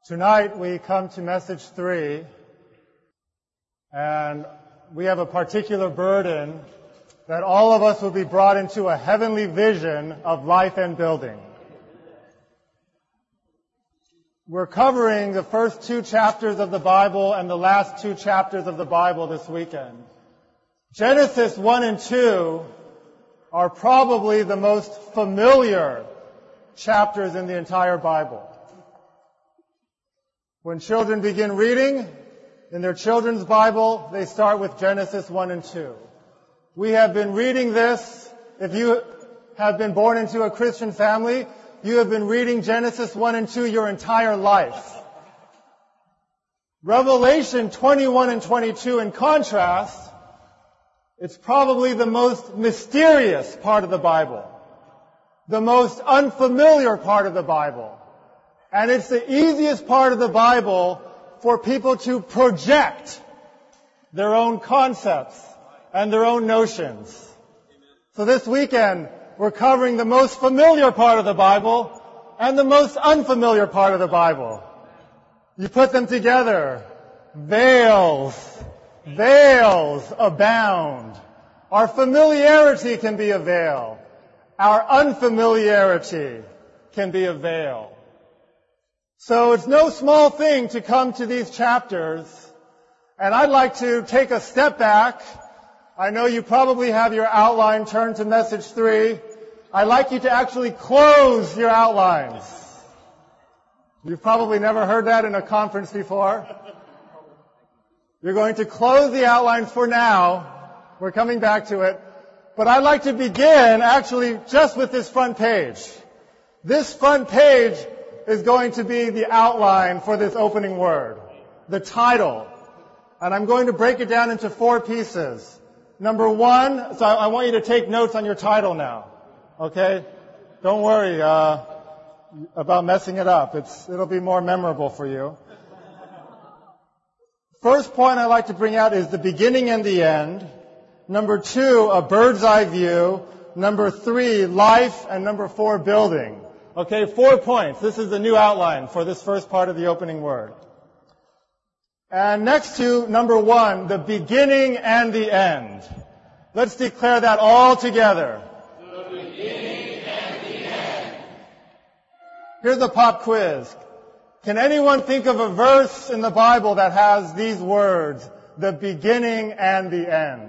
Tonight we come to message 3, and we have a particular burden that all of us will be brought into a heavenly vision of life and building. We're covering the first 2 chapters of the Bible and the last 2 chapters of the Bible this weekend. Genesis 1 and 2 are probably the most familiar chapters in the entire Bible. When children begin reading in their children's Bible, they start with Genesis 1 and 2. We have been reading this. If you have been born into a Christian family, you have been reading Genesis 1 and 2 your entire life. Revelation 21 and 22, in contrast, it's probably the most mysterious part of the Bible, the most unfamiliar part of the Bible. And it's the easiest part of the Bible for people to project their own concepts and their own notions. So this weekend, we're covering the most familiar part of the Bible and the most unfamiliar part of the Bible. You put them together, veils abound. Our familiarity can be a veil. Our unfamiliarity can be a veil. So it's no small thing to come to these chapters, and I'd like to take a step back. I know you probably have your outline turned to message 3. I'd like you to actually close your outlines. You've probably never heard that in a conference before. You're going to close the outline for now. We're coming back to it. But I'd like to begin actually just with this front page. This front page is going to be the outline for this opening word, the title. And I'm going to break it down into 4 pieces. Number 1, so I want you to take notes on your title now. Okay? Don't worry about messing it up. It'll be more memorable for you. First point I'd like to bring out is the beginning and the end. Number 2, a bird's eye view. Number 3, life. And number 4, building. Okay, 4 points. This is the new outline for this first part of the opening word. And next to number 1, the beginning and the end. Let's declare that all together. The beginning and the end. Here's a pop quiz. Can anyone think of a verse in the Bible that has these words, the beginning and the end?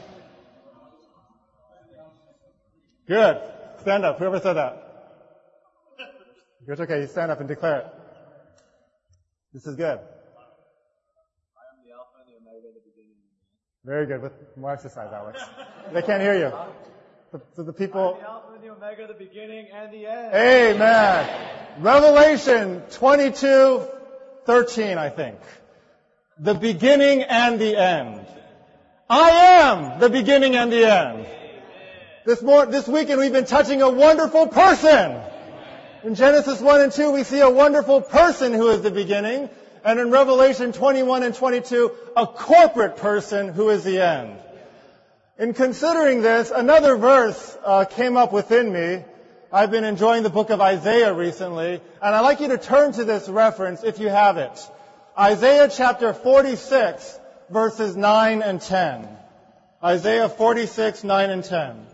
Good. Stand up. Whoever said that. It's okay. You stand up and declare it. This is good. I am the Alpha and the Omega, the beginning and the end. Very good. With more exercise, Alex. They can't hear you. So the people. I am the Alpha and the Omega, the beginning and the end. Amen. Revelation 22:13, I think. The beginning and the end. I am the beginning and the end. This weekend we've been touching a wonderful person. In Genesis 1 and 2, we see a wonderful person who is the beginning. And in Revelation 21 and 22, a corporate person who is the end. In considering this, another verse came up within me. I've been enjoying the book of Isaiah recently, and I'd like you to turn to this reference if you have it. Isaiah chapter 46, verses 9 and 10. Isaiah 46, 9 and 10.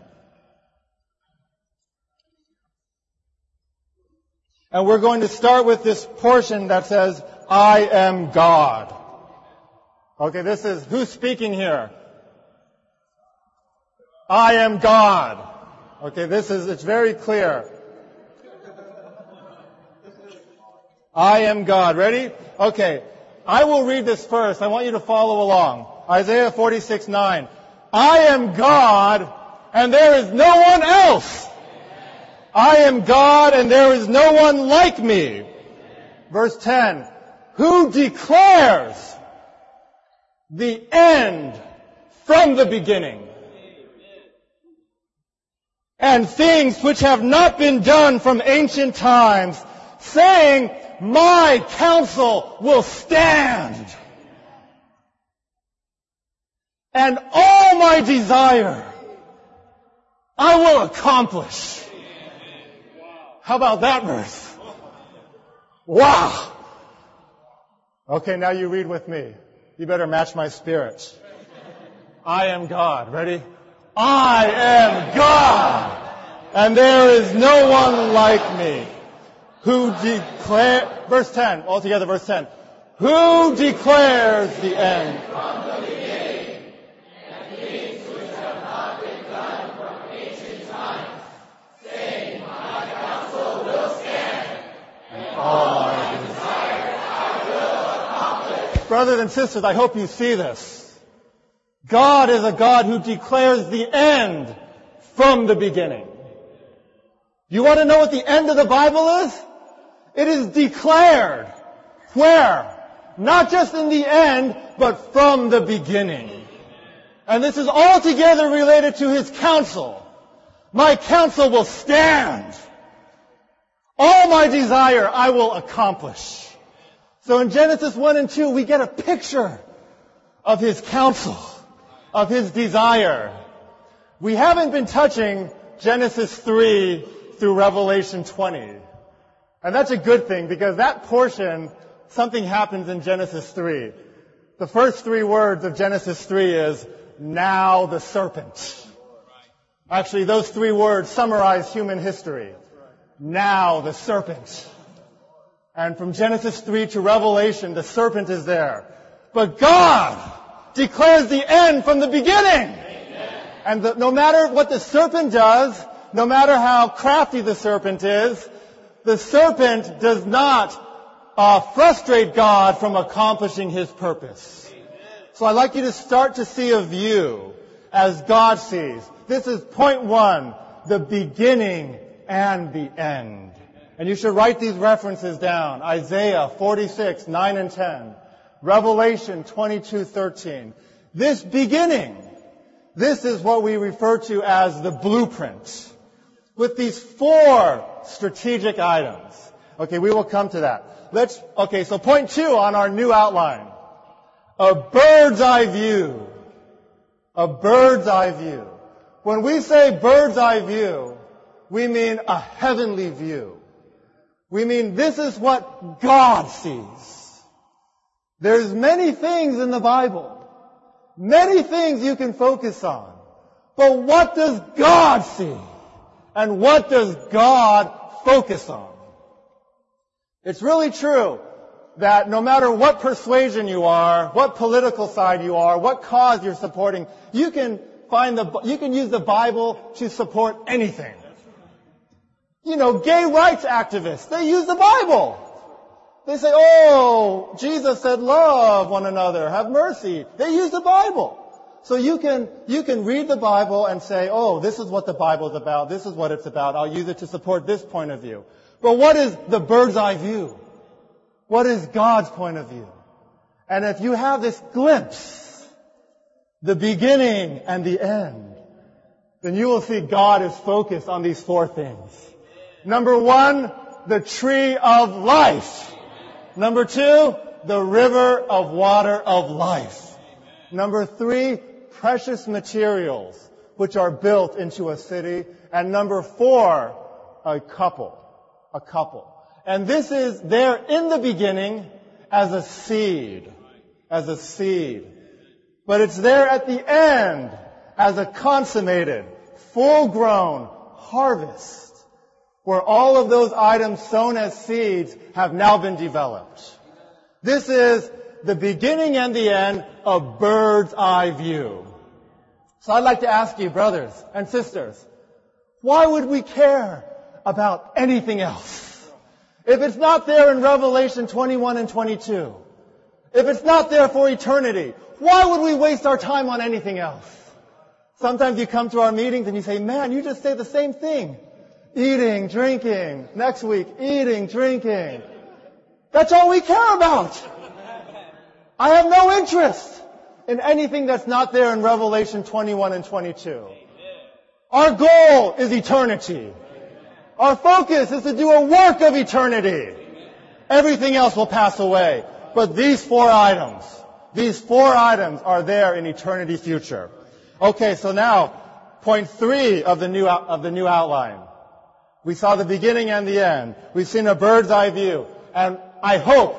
And we're going to start with this portion that says, I am God. Okay, this is, who's speaking here? I am God. Okay, it's very clear. I am God. Ready? Okay, I will read this first. I want you to follow along. Isaiah 46, 9. I am God, and there is no one else. I am God, and there is no one like me. Verse 10. Who declares the end from the beginning? And things which have not been done from ancient times, saying, my counsel will stand. And all my desire I will accomplish. How about that verse? Wow! Okay, now you read with me. You better match my spirit. I am God. Ready? I am God, and there is no one like me who verse 10, all together, verse 10. Who declares the end from the beginning, and things which have not been done from ancient times, saying, my counsel will stand, and all my desire I will accomplish. Brothers and sisters, I hope you see this. God is a God who declares the end from the beginning. You want to know what the end of the Bible is? It is declared. Where? Not just in the end, but from the beginning. And this is altogether related to His counsel. My counsel will stand. All my desire I will accomplish. So in Genesis 1 and 2, we get a picture of His counsel, of His desire. We haven't been touching Genesis 3 through Revelation 20. And that's a good thing, because that portion, something happens in Genesis 3. The first 3 words of Genesis 3 is, now the serpent. Actually, those 3 words summarize human history. Now the serpent. And from Genesis 3 to Revelation, the serpent is there. But God declares the end from the beginning. And no matter what the serpent does, no matter how crafty the serpent is, the serpent does not frustrate God from accomplishing His purpose. So I'd like you to start to see a view as God sees. This is point 1, the beginning and the end. And you should write these references down. Isaiah 46, 9 and 10. Revelation 22:13. This beginning, this is what we refer to as the blueprint, with these 4 strategic items. Okay, we will come to that. So point 2 on our new outline. A bird's eye view. A bird's eye view. When we say bird's eye view, we mean a heavenly view. We mean this is what God sees. There's many things in the Bible. Many things you can focus on. But what does God see? And what does God focus on? It's really true that no matter what persuasion you are, what political side you are, what cause you're supporting, you can use the Bible to support anything. You know, gay rights activists, they use the Bible. They say, oh, Jesus said love one another, have mercy. They use the Bible. So you can read the Bible and say, oh, this is what the Bible is about, this is what it's about, I'll use it to support this point of view. But what is the bird's eye view? What is God's point of view? And if you have this glimpse, the beginning and the end, then you will see God is focused on these 4 things. Number 1, the tree of life. Number 2, the river of water of life. Number 3, precious materials, which are built into a city. And number 4, a couple. A couple. And this is there in the beginning as a seed. As a seed. But it's there at the end as a consummated, full-grown harvest, where all of those items sown as seeds have now been developed. This is the beginning and the end of bird's eye view. So I'd like to ask you, brothers and sisters, why would we care about anything else? If it's not there in Revelation 21 and 22, if it's not there for eternity, why would we waste our time on anything else? Sometimes you come to our meetings and you say, man, you just say the same thing. Eating, drinking. Next week, eating, drinking. That's all we care about. I have no interest in anything that's not there in Revelation 21 and 22. Our goal is eternity. Our focus is to do a work of eternity. Everything else will pass away. But these 4 items are there in eternity future. Okay, so now, point 3 of the new outline. We saw the beginning and the end. We've seen a bird's eye view. And I hope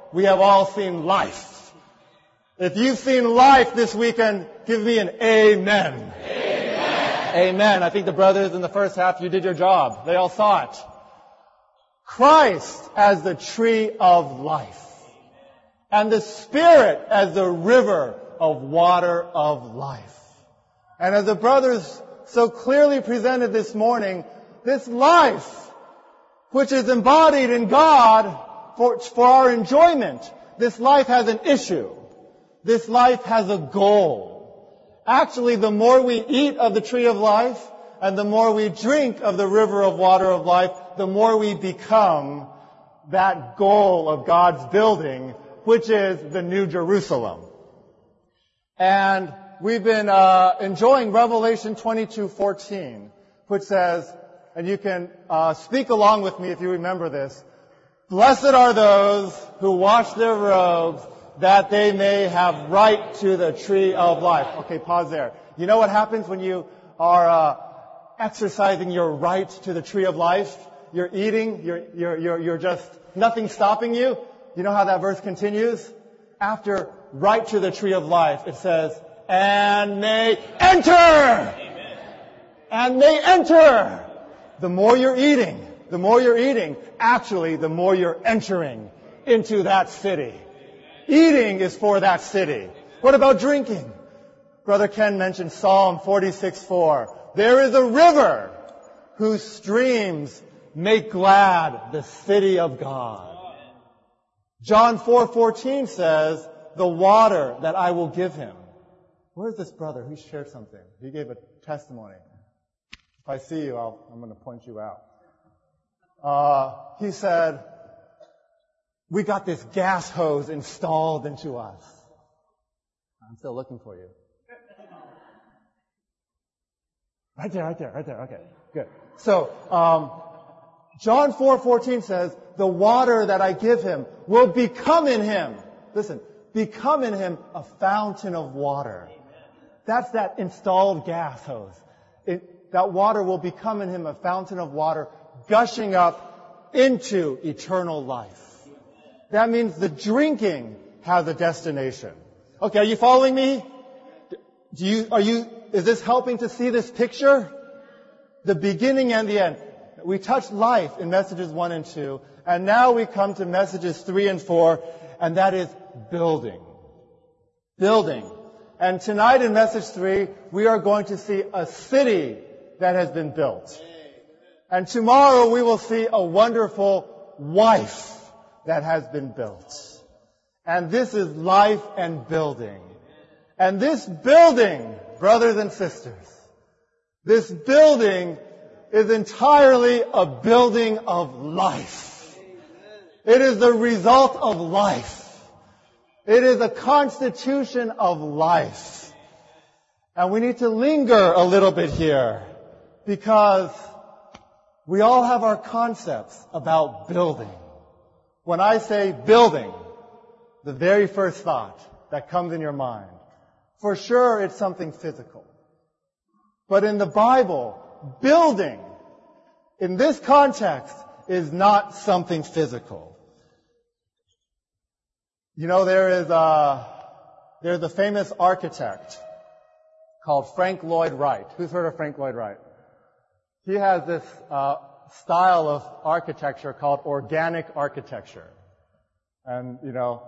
we have all seen life. If you've seen life this weekend, give me an amen. Amen. Amen. I think the brothers in the first half, you did your job. They all saw it. Christ as the tree of life. And the Spirit as the river of water of life. And as the brothers so clearly presented this morning, this life, which is embodied in God for our enjoyment, this life has an issue. This life has a goal. Actually, the more we eat of the tree of life and the more we drink of the river of water of life, the more we become that goal of God's building, which is the New Jerusalem. And we've been enjoying Revelation 22:14, which says, and you can speak along with me if you remember this, "Blessed are those who wash their robes, that they may have right to the tree of life." Okay, pause there. You know what happens when you are exercising your right to the tree of life? You're eating, you're just, nothing stopping you. You know how that verse continues? After right to the tree of life, it says, "and may enter." Amen. And may enter. The more you're eating, actually, the more you're entering into that city. Eating is for that city. What about drinking? Brother Ken mentioned Psalm 46:4. There is a river whose streams make glad the city of God. John 4:14 says, "The water that I will give him." Where's this brother? He shared something. He gave a testimony. If I see you, I'm going to point you out. He said, "We got this gas hose installed into us." I'm still looking for you. Right there. Okay, good. So, John 4:14 says, "The water that I give him will become in him." Listen, become in him a fountain of water. That's that installed gas hose. That water will become in him a fountain of water gushing up into eternal life. That means the drinking has a destination. Okay, are you following me? Is this helping to see this picture? The beginning and the end. We touched life in messages 1 and 2, and now we come to messages 3 and 4, and that is building. Building. And tonight in message 3, we are going to see a city that has been built. And tomorrow we will see a wonderful wife that has been built. And this is life and building. And this building, brothers and sisters, this building is entirely a building of life. It is the result of life. It is a constitution of life. And we need to linger a little bit here because we all have our concepts about building. When I say building, the very first thought that comes in your mind, for sure it's something physical. But in the Bible, building, in this context, is not something physical. You know, there's a famous architect called Frank Lloyd Wright. Who's heard of Frank Lloyd Wright? He has this style of architecture called organic architecture. And,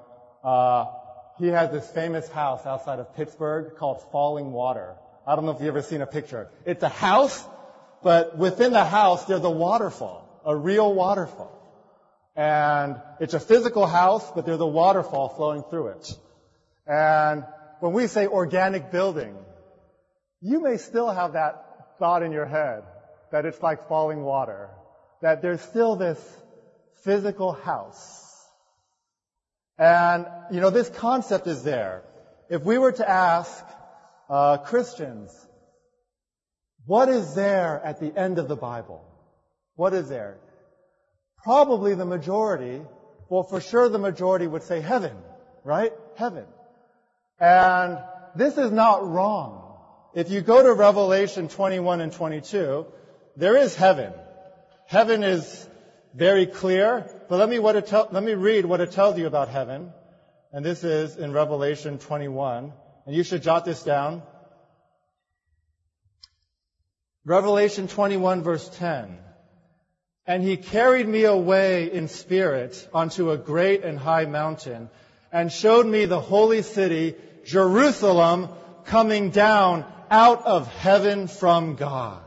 he has this famous house outside of Pittsburgh called Falling Water. I don't know if you've ever seen a picture. It's a house, but within the house there's a waterfall, a real waterfall. And it's a physical house, but there's a waterfall flowing through it. And when we say organic building, you may still have that thought in your head that it's like falling water, that there's still this physical house. And, this concept is there. If we were to ask Christians, what is there at the end of the Bible? What is there? Probably the majority, for sure the majority would say heaven, right? Heaven. And this is not wrong. If you go to Revelation 21 and 22, there is heaven. Heaven is very clear. But let me read what it tells you about heaven. And this is in Revelation 21. And you should jot this down. Revelation 21 verse 10. And he carried me away in spirit unto a great and high mountain, and showed me the holy city, Jerusalem, coming down out of heaven from God.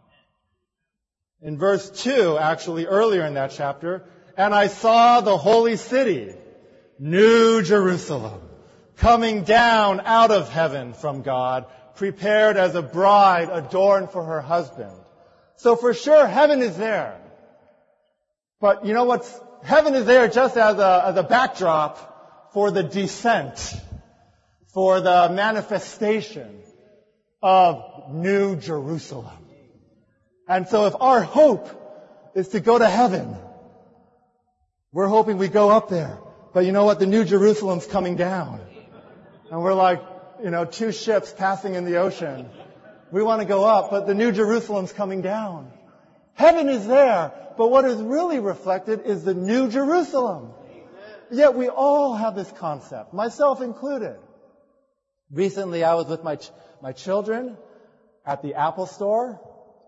In verse 2, actually earlier in that chapter, and I saw the holy city, New Jerusalem, coming down out of heaven from God, prepared as a bride adorned for her husband. So for sure, heaven is there. But you know what's, heaven is there just as a backdrop for the descent, for the manifestation of New Jerusalem. And so if our hope is to go to heaven, we're hoping we go up there. But you know what? The New Jerusalem's coming down. And we're like, two ships passing in the ocean. We want to go up, but the New Jerusalem's coming down. Heaven is there, but what is really reflected is the New Jerusalem. Yet we all have this concept, myself included. Recently I was with my children at the Apple store,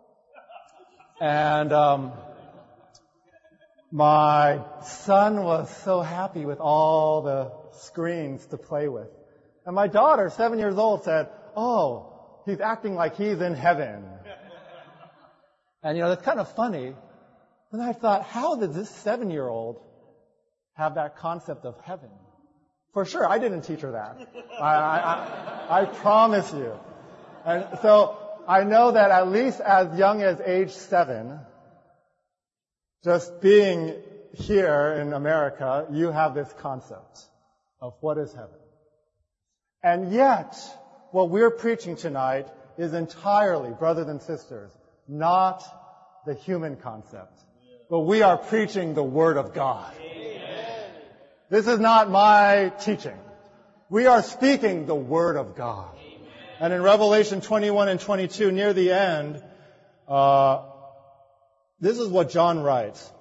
and my son was so happy with all the screens to play with. And my daughter, 7 years old, said, "Oh, he's acting like he's in heaven." And that's kind of funny. And I thought, how did this 7-year-old have that concept of heaven? For sure, I didn't teach her that. I promise you. And so I know that at least as young as age 7, just being here in America, you have this concept of what is heaven. And yet, what we're preaching tonight is entirely, brothers and sisters, not the human concept. But we are preaching the Word of God. This is not my teaching. We are speaking the Word of God. And in Revelation 21 and 22, near the end, this is what John writes.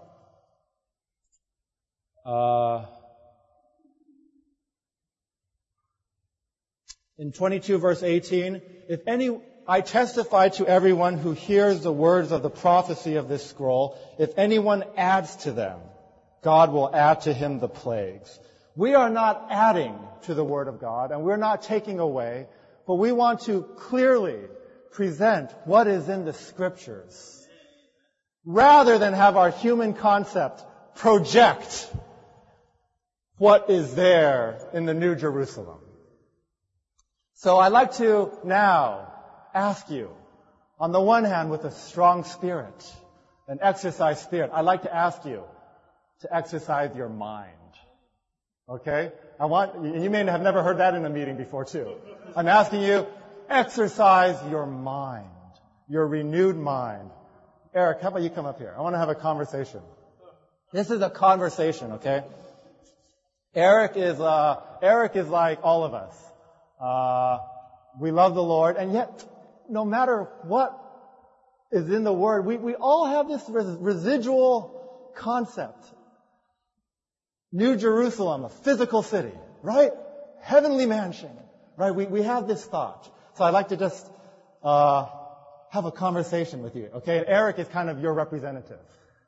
In 22 verse 18, I testify to everyone who hears the words of the prophecy of this scroll, if anyone adds to them, God will add to him the plagues. We are not adding to the Word of God, and we're not taking away, but we want to clearly present what is in the Scriptures, rather than have our human concept project what is there in the New Jerusalem. So I'd like to now ask you, on the one hand, with a strong spirit, an exercise spirit, I'd like to ask you to exercise your mind. Okay? You may have never heard that in a meeting before too. I'm asking you, exercise your mind, your renewed mind. Eric, how about you come up here? I want to have a conversation. This is a conversation, okay? Eric is like all of us. We love the Lord, and yet, no matter what is in the Word, we all have this residual concept. New Jerusalem, a physical city, right? Heavenly mansion, right? We have this thought. So I'd like to just have a conversation with you, okay? And Eric is kind of your representative.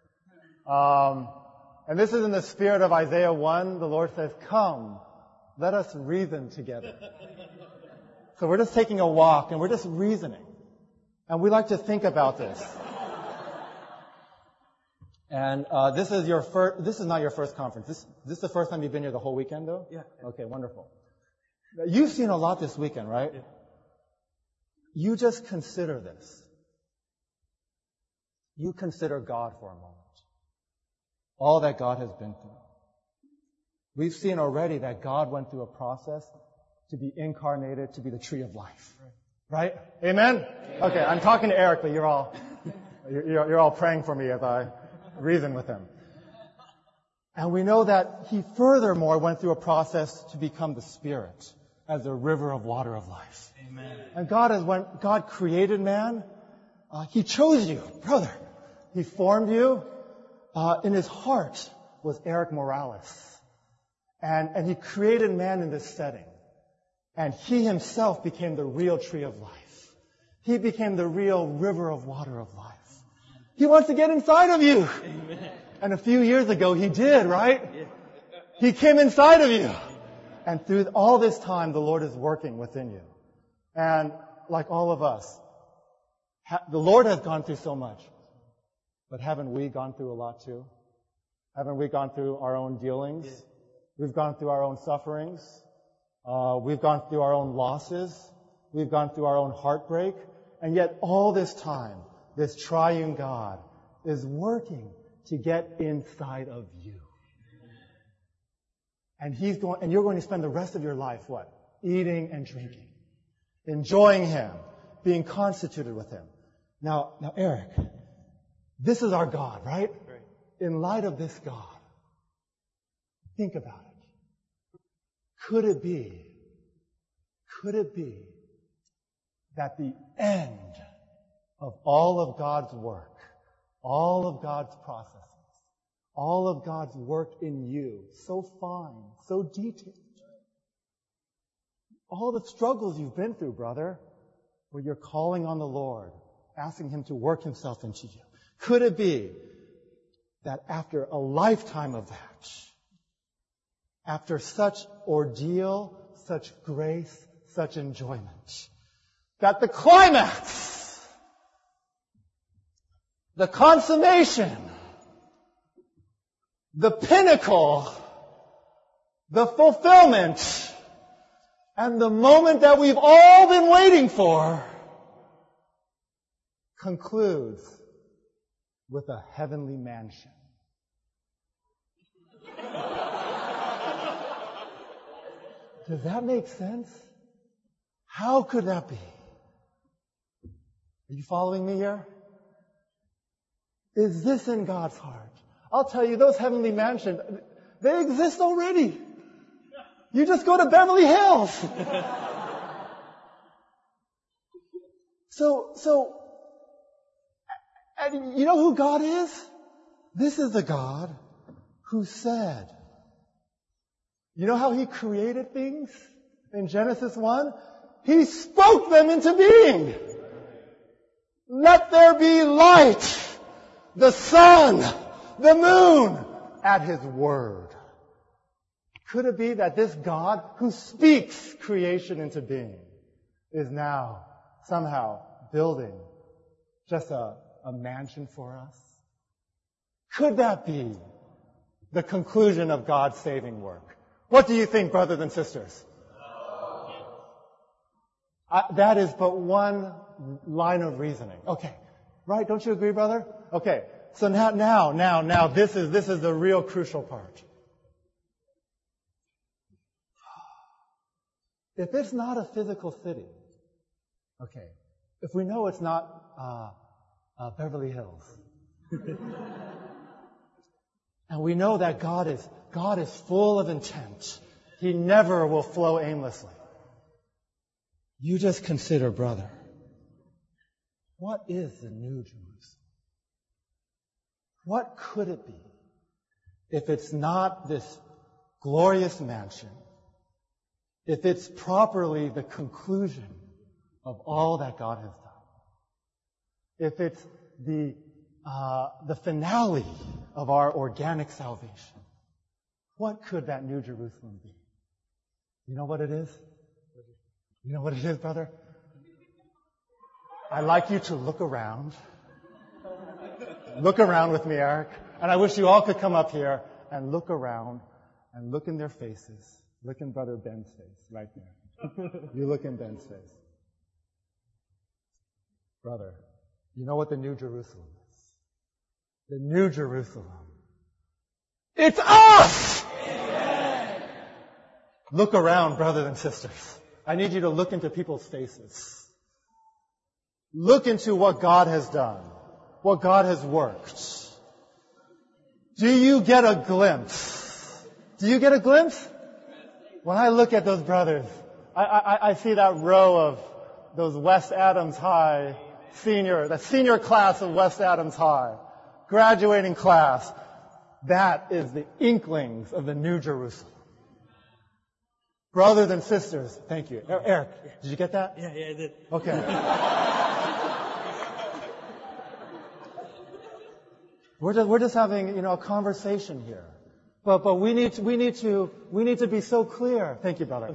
And this is in the spirit of Isaiah 1. The Lord says, "Come, let us reason together." So we're just taking a walk and we're just reasoning. And we like to think about this. And this is not your first conference. This is the first time you've been here the whole weekend, though? Yeah. Okay, wonderful. You've seen a lot this weekend, right? Yeah. You just consider this. You consider God for a moment. All that God has been through. We've seen already that God went through a process to be incarnated, to be the tree of life. Right? Amen? Okay, I'm talking to Eric, but you're all praying for me as I reason with him. And we know that he furthermore went through a process to become the Spirit as a river of water of life. Amen. And when God created man, He chose you, brother. He formed you. in his heart was Eric Morales. And he created man in this setting. And he himself became the real tree of life. He became the real river of water of life. He wants to get inside of you. Amen. And a few years ago he did, right? Yeah. He came inside of you. And through all this time, the Lord is working within you. And like all of us, the Lord has gone through so much. But haven't we gone through a lot too? Haven't we gone through our own dealings? Yeah. We've gone through our own sufferings. We've gone through our own losses. We've gone through our own heartbreak. And yet all this time, this triune God is working to get inside of you. And you're going to spend the rest of your life, what? Eating and drinking. Enjoying Him. Being constituted with Him. Now, Eric, this is our God, right? In light of this God, think about it. Could it be that the end of all of God's work, all of God's processes, all of God's work in you, so fine, so detailed, all the struggles you've been through, brother, where you're calling on the Lord, asking Him to work Himself into you, could it be that after a lifetime of that, after such ordeal, such grace, such enjoyment, that the climax, the consummation, the pinnacle, the fulfillment, and the moment that we've all been waiting for concludes with a heavenly mansion. Does that make sense? How could that be? Are you following me here? Is this in God's heart? I'll tell you, those heavenly mansions, they exist already. You just go to Beverly Hills. So, and you know who God is? This is the God who said, you know how He created things in Genesis 1? He spoke them into being. Let there be light, the sun, the moon, at His word. Could it be that this God who speaks creation into being is now somehow building just a mansion for us? Could that be the conclusion of God's saving work? What do you think, brothers and sisters? That is but one line of reasoning. Okay. Right? Don't you agree, brother? Okay. So now, this is the real crucial part. If it's not a physical city, okay, if we know it's not Beverly Hills, and we know that God is full of intent, He never will flow aimlessly. You just consider, brother, what is the New Jerusalem? What could it be if it's not this glorious mansion, if it's properly the conclusion of all that God has done, if it's the finale of our organic salvation? What could that New Jerusalem be? You know what it is? You know what it is, brother? I'd like you to look around. Look around with me, Eric. And I wish you all could come up here and look around and look in their faces. Look in Brother Ben's face right there. You look in Ben's face. Brother, you know what the New Jerusalem is? The New Jerusalem. It's us! Amen. Look around, brothers and sisters. I need you to look into people's faces. Look into what God has done, what God has worked. Do you get a glimpse? Do you get a glimpse? When I look at those brothers, I see that row of those West Adams High the senior class of West Adams High, graduating class. That is the inklings of the New Jerusalem. Brothers and sisters, thank you. Eric, did you get that? Yeah, I did. Okay. We're just having, a conversation here. But we need to be so clear. Thank you, brother.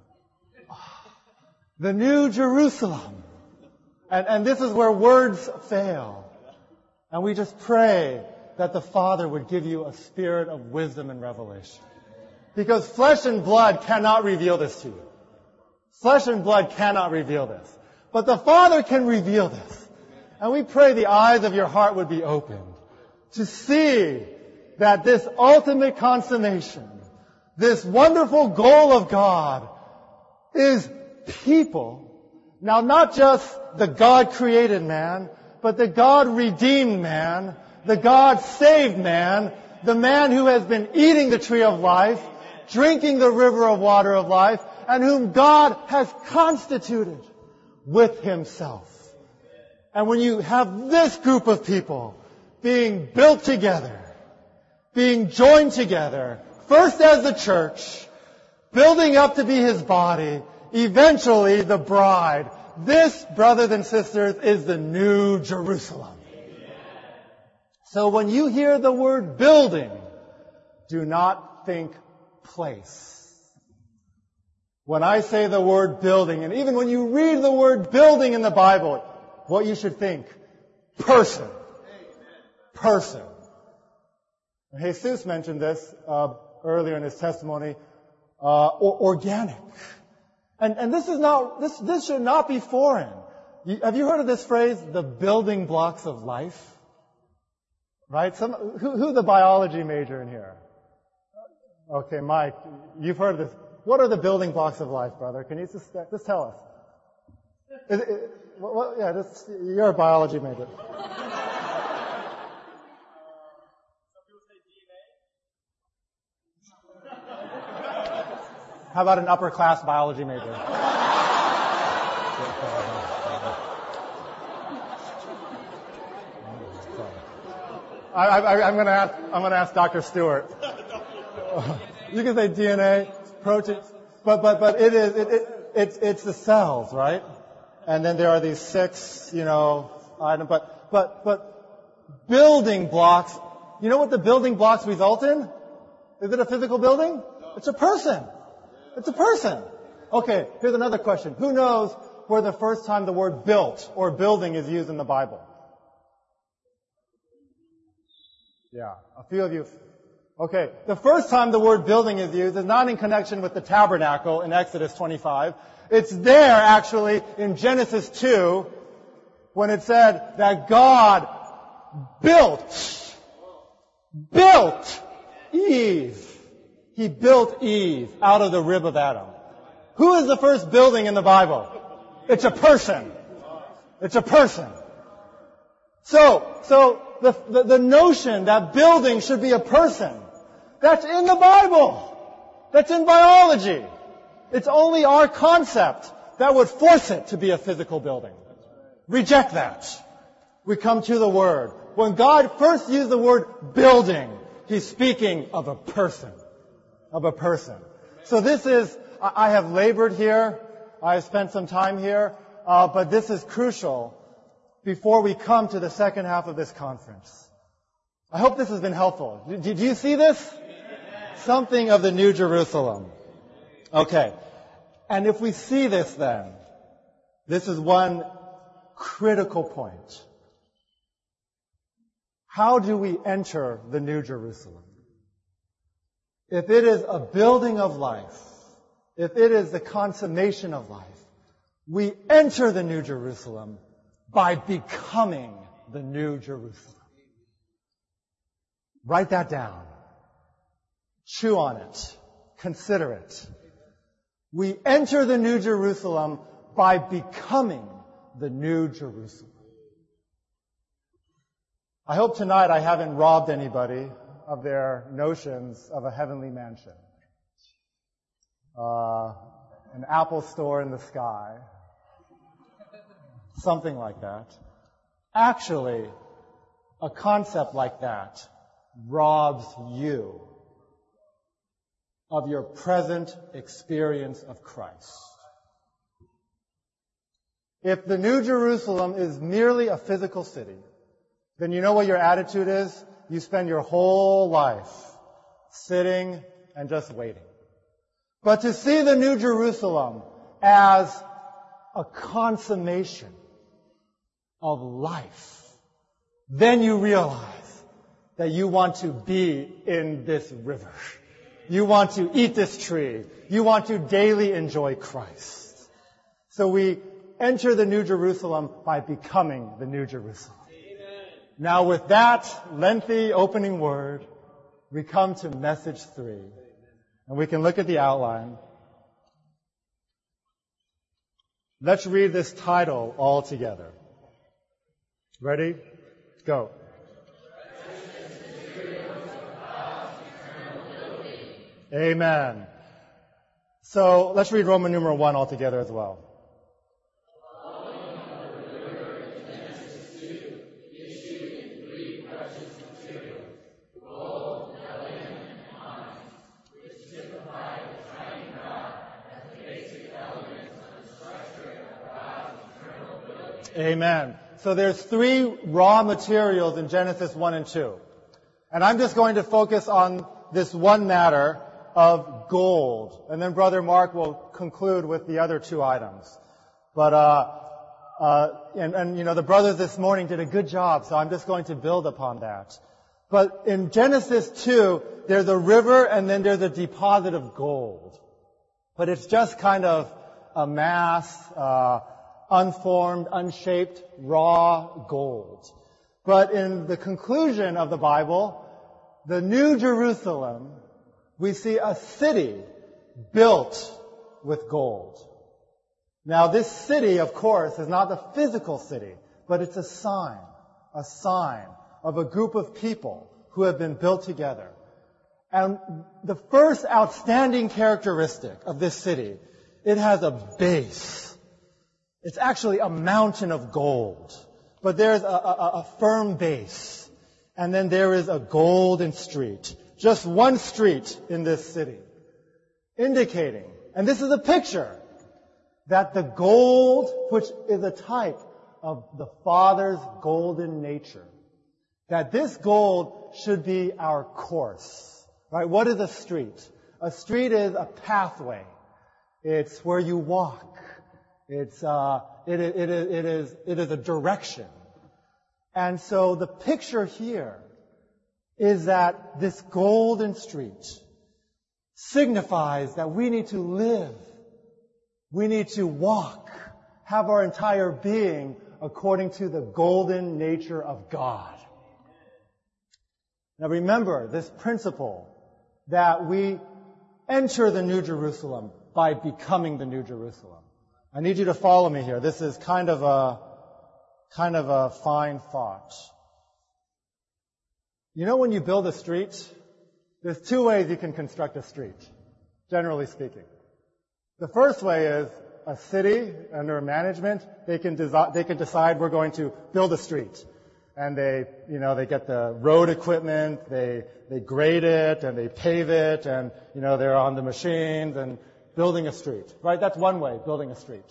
The New Jerusalem. And this is where words fail. And we just pray that the Father would give you a spirit of wisdom and revelation. Because flesh and blood cannot reveal this to you. Flesh and blood cannot reveal this. But the Father can reveal this. And we pray the eyes of your heart would be opened to see that this ultimate consummation, this wonderful goal of God, is people. Now, not just the God-created man, but the God-redeemed man, the God-saved man, the man who has been eating the tree of life, drinking the river of water of life, and whom God has constituted with Himself. And when you have this group of people being built together, being joined together, first as the church, building up to be His body, eventually the bride. This, brothers and sisters, is the New Jerusalem. So when you hear the word building, do not think place. When I say the word building, and even when you read the word building in the Bible, what you should think, person. Person. Jesus mentioned this earlier in his testimony, organic. And this should not be foreign. Have you heard of this phrase, the building blocks of life? Right? Who's the biology major in here? Okay, Mike, you've heard of this. What are the building blocks of life, brother? Can you just tell us? You're a biology major. How about an upper class biology major? I'm going to ask Dr. Stewart. You can say DNA, proteins, but it's the cells, right? And then there are these 6, items. But building blocks. You know what the building blocks result in? Is it a physical building? It's a person. It's a person. Okay, here's another question. Who knows where the first time the word built or building is used in the Bible? Yeah, a few of you. Okay, the first time the word building is used is not in connection with the tabernacle in Exodus 25. It's there, actually, in Genesis 2, when it said that God built Eve. He built Eve out of the rib of Adam. Who is the first building in the Bible? It's a person. It's a person. So the notion that building should be a person, that's in the Bible. That's in biology. It's only our concept that would force it to be a physical building. Reject that. We come to the Word. When God first used the word building, He's speaking of a person. Of a person. So this is, I have labored here, I have spent some time here, but this is crucial before we come to the second half of this conference. I hope this has been helpful. Did you see this? Something of the New Jerusalem. Okay. And if we see this then, this is one critical point. How do we enter the New Jerusalem? If it is a building of life, if it is the consummation of life, we enter the New Jerusalem by becoming the New Jerusalem. Write that down. Chew on it. Consider it. We enter the New Jerusalem by becoming the New Jerusalem. I hope tonight I haven't robbed anybody of their notions of a heavenly mansion. An Apple store in the sky. Something like that. Actually, A concept like that robs you of your present experience of Christ. If the New Jerusalem is merely a physical city, then you know what your attitude is? You spend your whole life sitting and just waiting. But to see the New Jerusalem as a consummation of life, then you realize that you want to be in this river. You want to eat this tree. You want to daily enjoy Christ. So we enter the New Jerusalem by becoming the New Jerusalem. Amen. Now with that lengthy opening word, we come to message 3. And we can look at the outline. Let's read this title all together. Ready? Go. Amen. So let's read Roman numeral 1 all together as well. Amen. So there's 3 raw materials in Genesis 1 and 2. And I'm just going to focus on this one matter of gold. And then Brother Mark will conclude with the other 2 items. But, you know, the brothers this morning did a good job, so I'm just going to build upon that. But in Genesis 2, there's a river and then there's a deposit of gold. But it's just kind of a mass, unformed, unshaped, raw gold. But in the conclusion of the Bible, the New Jerusalem, we see a city built with gold. Now this city, of course, is not the physical city, but it's a sign of a group of people who have been built together. And the first outstanding characteristic of this city, it has a base. It's actually a mountain of gold. But there's a firm base. And then there is a golden street. Just one street in this city. Indicating, and this is a picture, that the gold, which is a type of the Father's golden nature, that this gold should be our course. Right? What is a street? A street is a pathway. It's where you walk. It is a direction. And so the picture here is that this golden street signifies that we need to live. We need to walk, have our entire being according to the golden nature of God. Now remember this principle that we enter the New Jerusalem by becoming the New Jerusalem. I need you to follow me here. This is kind of a fine thought. You know when you build a street, there's 2 ways you can construct a street, generally speaking. The first way is a city under management, they can decide we're going to build a street. And they get the road equipment, they grade it and they pave it, and they're on the machines and building a street, right? That's one way, building a street.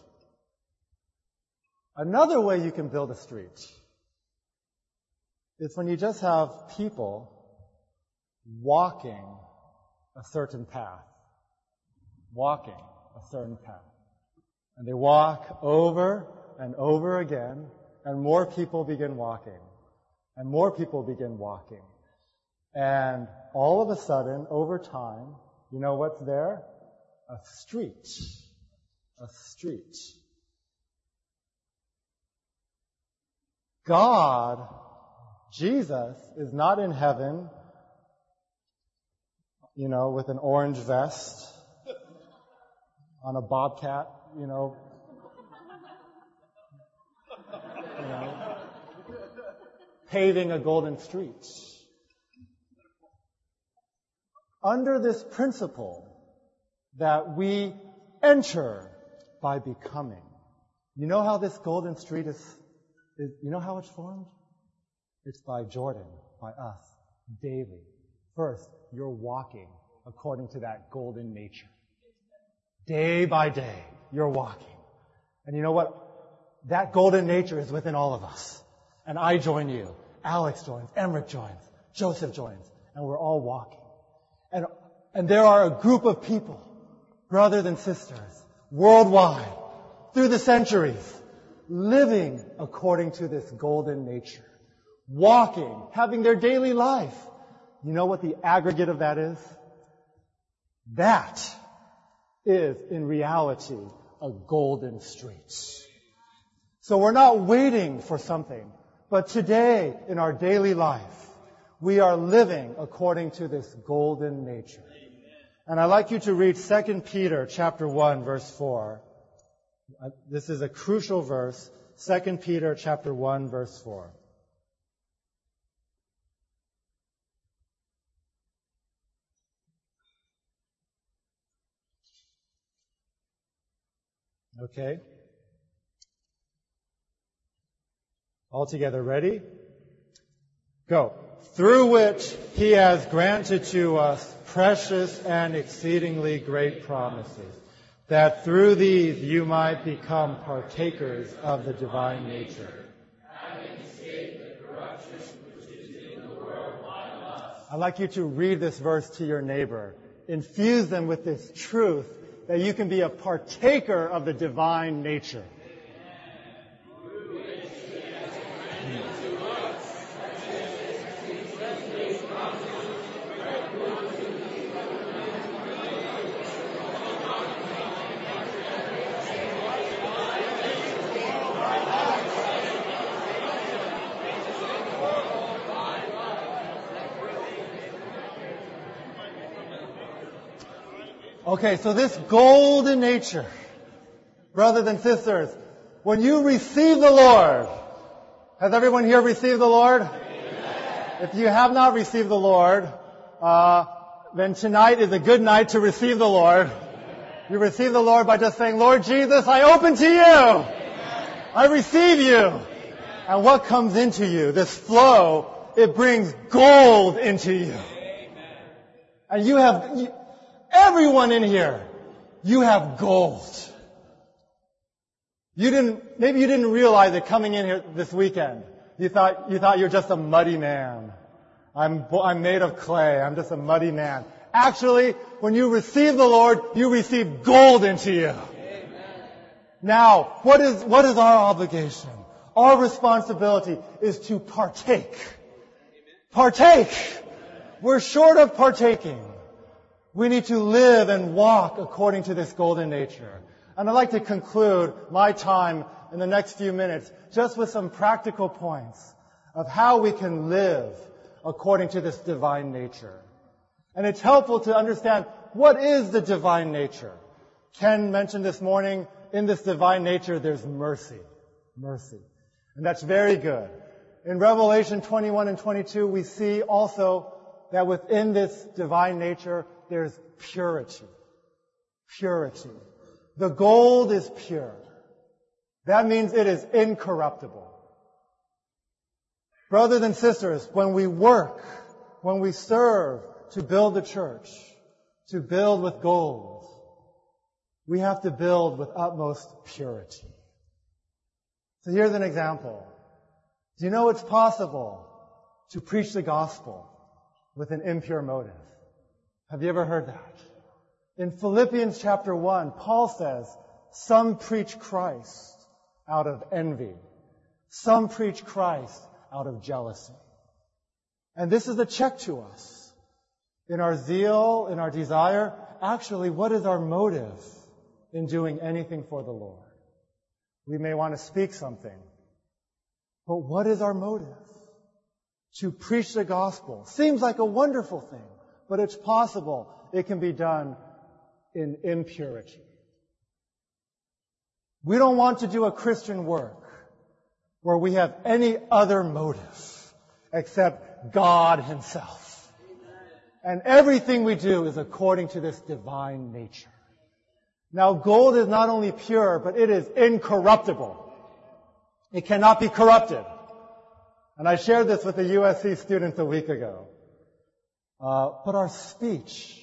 Another way you can build a street is when you just have people walking a certain path. Walking a certain path. And they walk over and over again, and more people begin walking. And more people begin walking. And all of a sudden, over time, you know what's there? A street. A street. God, Jesus, is not in heaven, with an orange vest, on a bobcat, paving a golden street. Under this principle that we enter by becoming. You know how this golden street is you know how it's formed? It's by Jordan, by us, daily. First, you're walking according to that golden nature. Day by day, you're walking. And you know what? That golden nature is within all of us. And I join you. Alex joins. Emmerich joins. Joseph joins. And we're all walking. And there are a group of people, brothers and sisters, worldwide, through the centuries, living according to this golden nature. Walking, having their daily life. You know what the aggregate of that is? That is, in reality, a golden street. So we're not waiting for something, but today, in our daily life, we are living according to this golden nature. And I'd like you to read 2 Peter chapter 1, verse 4. This is a crucial verse, 2 Peter chapter 1, verse 4. Okay? All together, ready? Go. Through which He has granted to us precious and exceedingly great promises, that through these you might become partakers of the divine nature. Having escaped the corruption which is in the world by lust. I'd like you to read this verse to your neighbor. Infuse them with this truth that you can be a partaker of the divine nature. Okay, so this golden nature, brothers and sisters, when you receive the Lord, has everyone here received the Lord? Amen. If you have not received the Lord, then tonight is a good night to receive the Lord. You receive the Lord by just saying, Lord Jesus, I open to you. Amen. I receive you. Amen. And what comes into you, this flow, it brings gold into you. Amen. And you have... Everyone in here, you have gold. Maybe you didn't realize it coming in here this weekend. You thought you're just a muddy man. I'm made of clay. I'm just a muddy man. Actually, when you receive the Lord, you receive gold into you. Amen. Now, what is our obligation? Our responsibility is to partake. Partake. We're short of partaking. We need to live and walk according to this golden nature. And I'd like to conclude my time in the next few minutes just with some practical points of how we can live according to this divine nature. And it's helpful to understand what is the divine nature. Ken mentioned this morning, in this divine nature there's mercy. Mercy. And that's very good. In Revelation 21 and 22 we see also that within this divine nature there's purity. Purity. The gold is pure. That means it is incorruptible. Brothers and sisters, when we work, when we serve to build the church, to build with gold, we have to build with utmost purity. So here's an example. Do you know it's possible to preach the gospel with an impure motive? Have you ever heard that? In Philippians chapter 1, Paul says, some preach Christ out of envy. Some preach Christ out of jealousy. And this is a check to us. In our zeal, in our desire, actually, what is our motive in doing anything for the Lord? We may want to speak something. But what is our motive? To preach the gospel. Seems like a wonderful thing. But it's possible it can be done in impurity. We don't want to do a Christian work where we have any other motive except God Himself. And everything we do is according to this divine nature. Now, gold is not only pure, but it is incorruptible. It cannot be corrupted. And I shared this with the USC students a week ago. But our speech,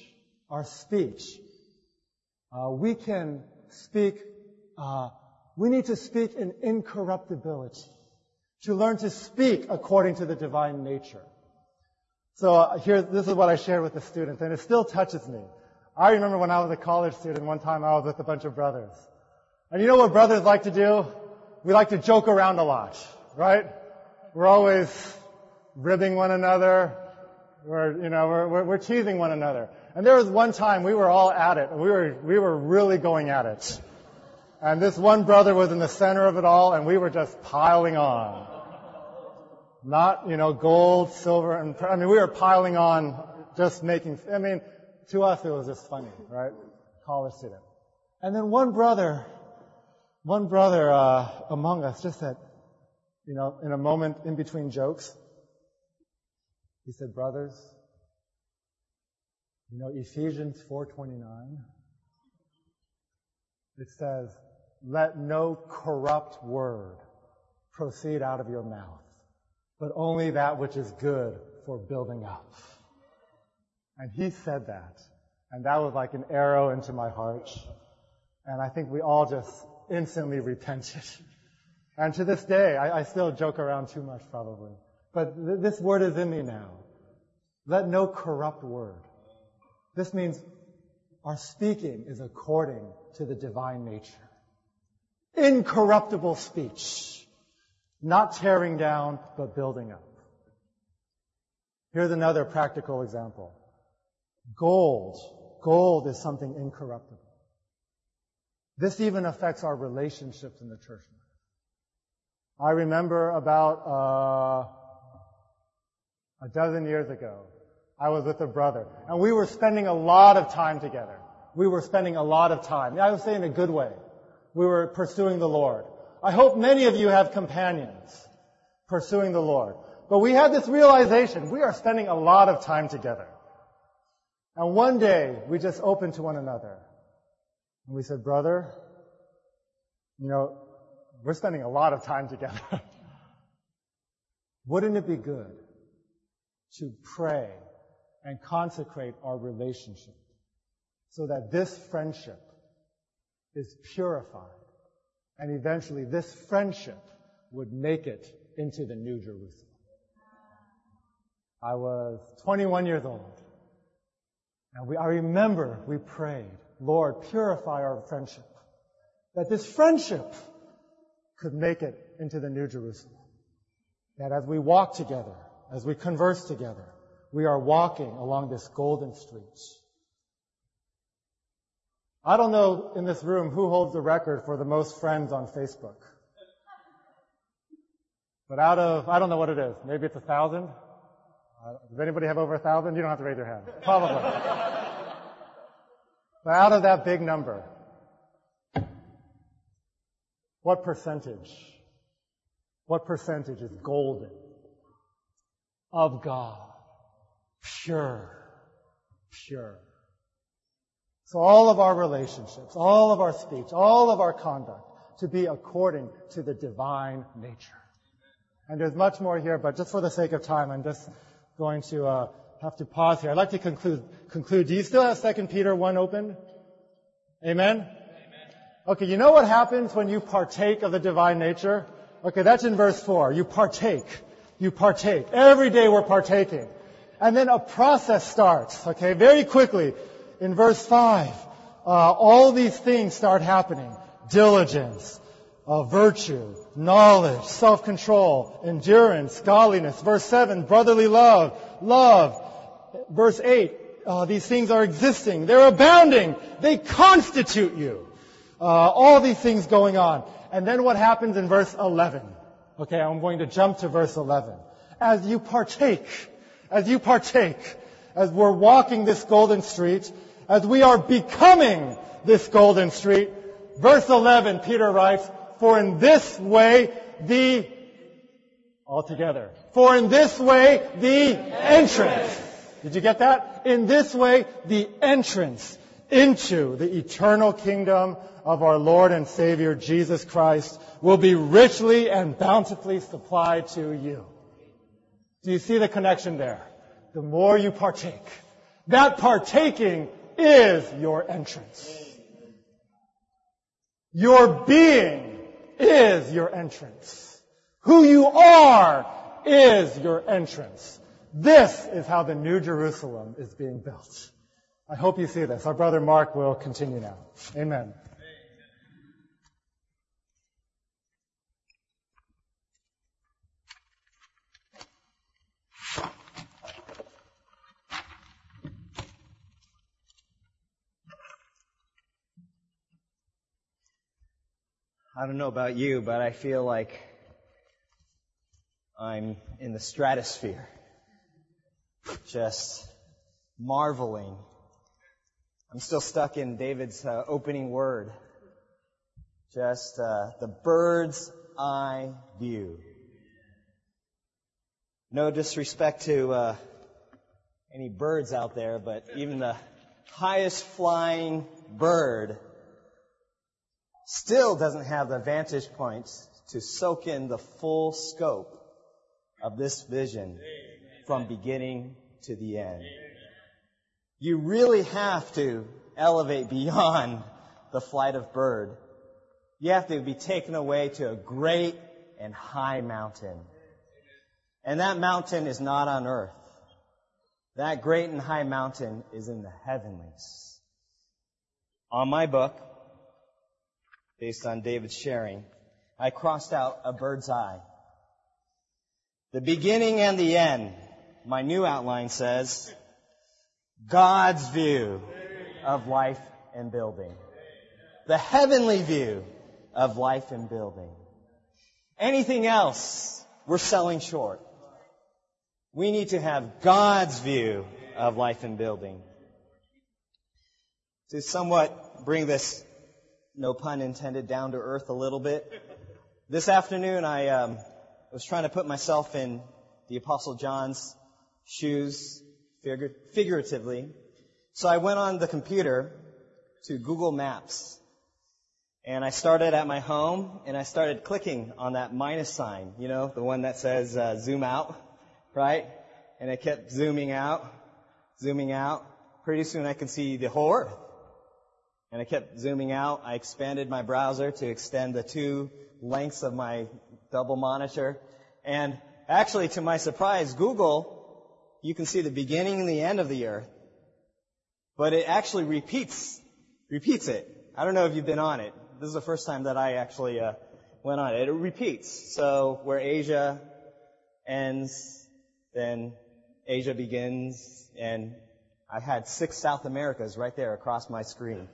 we can speak, we need to speak in incorruptibility, to learn to speak according to the divine nature. So this is what I shared with the students, and it still touches me. I remember when I was a college student, one time I was with a bunch of brothers. And you know what brothers like to do? We like to joke around a lot, right? We're always ribbing one another. We're teasing one another. And there was one time we were all at it. We were really going at it. And this one brother was in the center of it all, and we were just piling on. Not, gold, silver, and we were piling on, just to us it was just funny, right? College student. And then one brother among us just said, in a moment in between jokes, he said, brothers, Ephesians 4:29, it says, let no corrupt word proceed out of your mouth, but only that which is good for building up. And he said that, and that was like an arrow into my heart. And I think we all just instantly repented. And to this day, I still joke around too much probably. But this word is in me now. Let no corrupt word. This means our speaking is according to the divine nature. Incorruptible speech. Not tearing down, but building up. Here's another practical example. Gold. Gold is something incorruptible. This even affects our relationships in the church. I remember about a dozen years ago, I was with a brother, and we were spending a lot of time together. I would say in a good way. We were pursuing the Lord. I hope many of you have companions pursuing the Lord. But we had this realization, we are spending a lot of time together. And one day, we just opened to one another. And we said, brother, we're spending a lot of time together. Wouldn't it be good to pray and consecrate our relationship so that this friendship is purified and eventually this friendship would make it into the New Jerusalem? I was 21 years old. And I remember we prayed, Lord, purify our friendship, that this friendship could make it into the New Jerusalem. That as we walk together, as we converse together, we are walking along this golden street. I don't know in this room who holds the record for the most friends on Facebook. But I don't know what it is. Maybe it's 1,000? Does anybody have over 1,000? You don't have to raise your hand. Probably. But out of that big number, what percentage is golden, of God, pure? So all of our relationships, all of our speech, all of our conduct to be according to the divine nature. And there's much more here, but just for the sake of time, I'm just going to have to pause here. I'd like to conclude. Do you still have 2 Peter 1 open? Amen? Okay, you know what happens when you partake of the divine nature? Okay, that's in verse 4. You partake. Every day we're partaking. And then a process starts, okay, very quickly. In verse 5, all these things start happening. Diligence, virtue, knowledge, self-control, endurance, godliness. Verse 7, brotherly love. Verse 8, these things are existing. They're abounding. They constitute you. All these things going on. And then what happens in verse 11? Okay, I'm going to jump to verse 11. As you partake, as we're walking this golden street, as we are becoming this golden street, verse 11, Peter writes, for in this way the entrance. Did you get that? In this way, the entrance into the eternal kingdom of our Lord and Savior Jesus Christ will be richly and bountifully supplied to you. Do you see the connection there? The more you partake, that partaking is your entrance. Your being is your entrance. Who you are is your entrance. This is how the New Jerusalem is being built. I hope you see this. Our brother Mark will continue now. Amen. I don't know about you, but I feel like I'm in the stratosphere, just marveling. I'm still stuck in David's opening word, just the bird's eye view. No disrespect to any birds out there, but even the highest flying bird still doesn't have the vantage point to soak in the full scope of this vision from beginning to the end. You really have to elevate beyond the flight of bird. You have to be taken away to a great and high mountain. And that mountain is not on earth. That great and high mountain is in the heavenlies. On my book, based on David's sharing, I crossed out a bird's eye. The beginning and the end. My new outline says, God's view of life and building. The heavenly view of life and building. Anything else, we're selling short. We need to have God's view of life and building. To somewhat bring this, no pun intended, down to earth a little bit. This afternoon I was trying to put myself in the Apostle John's shoes, figuratively. So I went on the computer to Google Maps. And I started at my home, and I started clicking on that minus sign, you know, the one that says zoom out, right? And it kept zooming out. Pretty soon I could see the whole earth. And I kept zooming out. I expanded my browser to extend the two lengths of my double monitor. And actually, to my surprise, Google, you can see the beginning and the end of the earth. But it actually repeats it. I don't know if you've been on it. This is the first time that I actually went on it. It repeats. So where Asia ends, then Asia begins, and I had 6 South Americas right there across my screen.